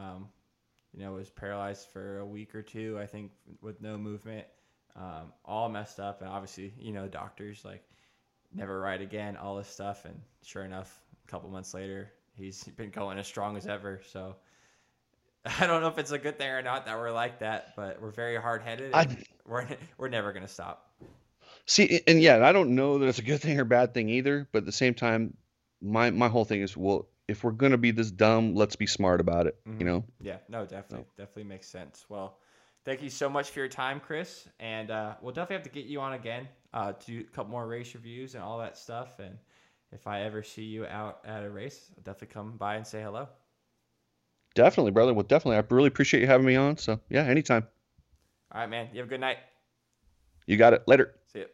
was paralyzed for a week or two, I think, with no movement, all messed up. And obviously, doctors like never ride again, all this stuff. And sure enough, a couple months later, he's been going as strong as ever. So I don't know if it's a good thing or not that we're like that, but we're very hard-headed. And we're never going to stop. See, and yeah, I don't know that it's a good thing or bad thing either. But at the same time, my whole thing is, well, if we're going to be this dumb, let's be smart about it, mm-hmm. Yeah, no, definitely makes sense. Well, thank you so much for your time, Chris. And we'll definitely have to get you on again to do a couple more race reviews and all that stuff. And if I ever see you out at a race, I'll definitely come by and say hello. Definitely, brother. Well, definitely. I really appreciate you having me on. So, yeah, anytime. All right, man. You have a good night. You got it. Later. See ya.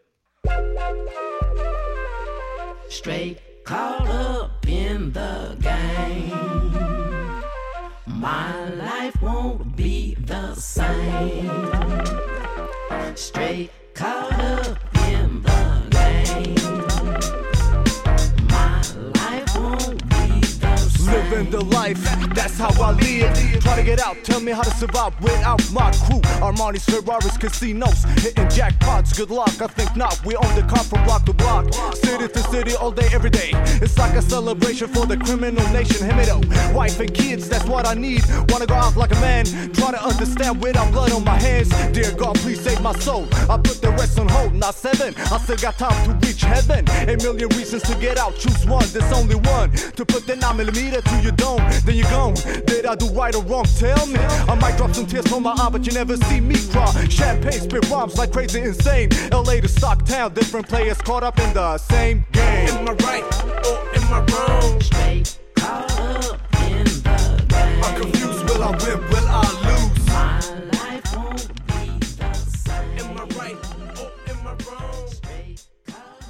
Straight caught up in the game. My life won't be the same. Straight caught up in the game. My life won't be the same. living the life, that's how I live. Try to get out, tell me how to survive without my crew. Armani's, Ferraris, casinos, hitting jackpots. Good luck, I think not. We own the car from block to block, city to city, all day, every day. It's like a celebration for the criminal nation. Himido, wife and kids, that's what I need. Wanna go out like a man, try to understand without blood on my hands. Dear God, please save my soul. I put the rest on hold, not 7. I still got time to reach heaven. A million reasons to get out, choose one. There's only one to put the 9mm to your dome. Then you're gone. Did I do right or wrong? Tell me. I might drop some tears from my eye, but you never see me cry. Champagne spit rhymes like crazy insane. LA to Stocktown, different players caught up in the same game. Am I right or am I wrong? Straight caught up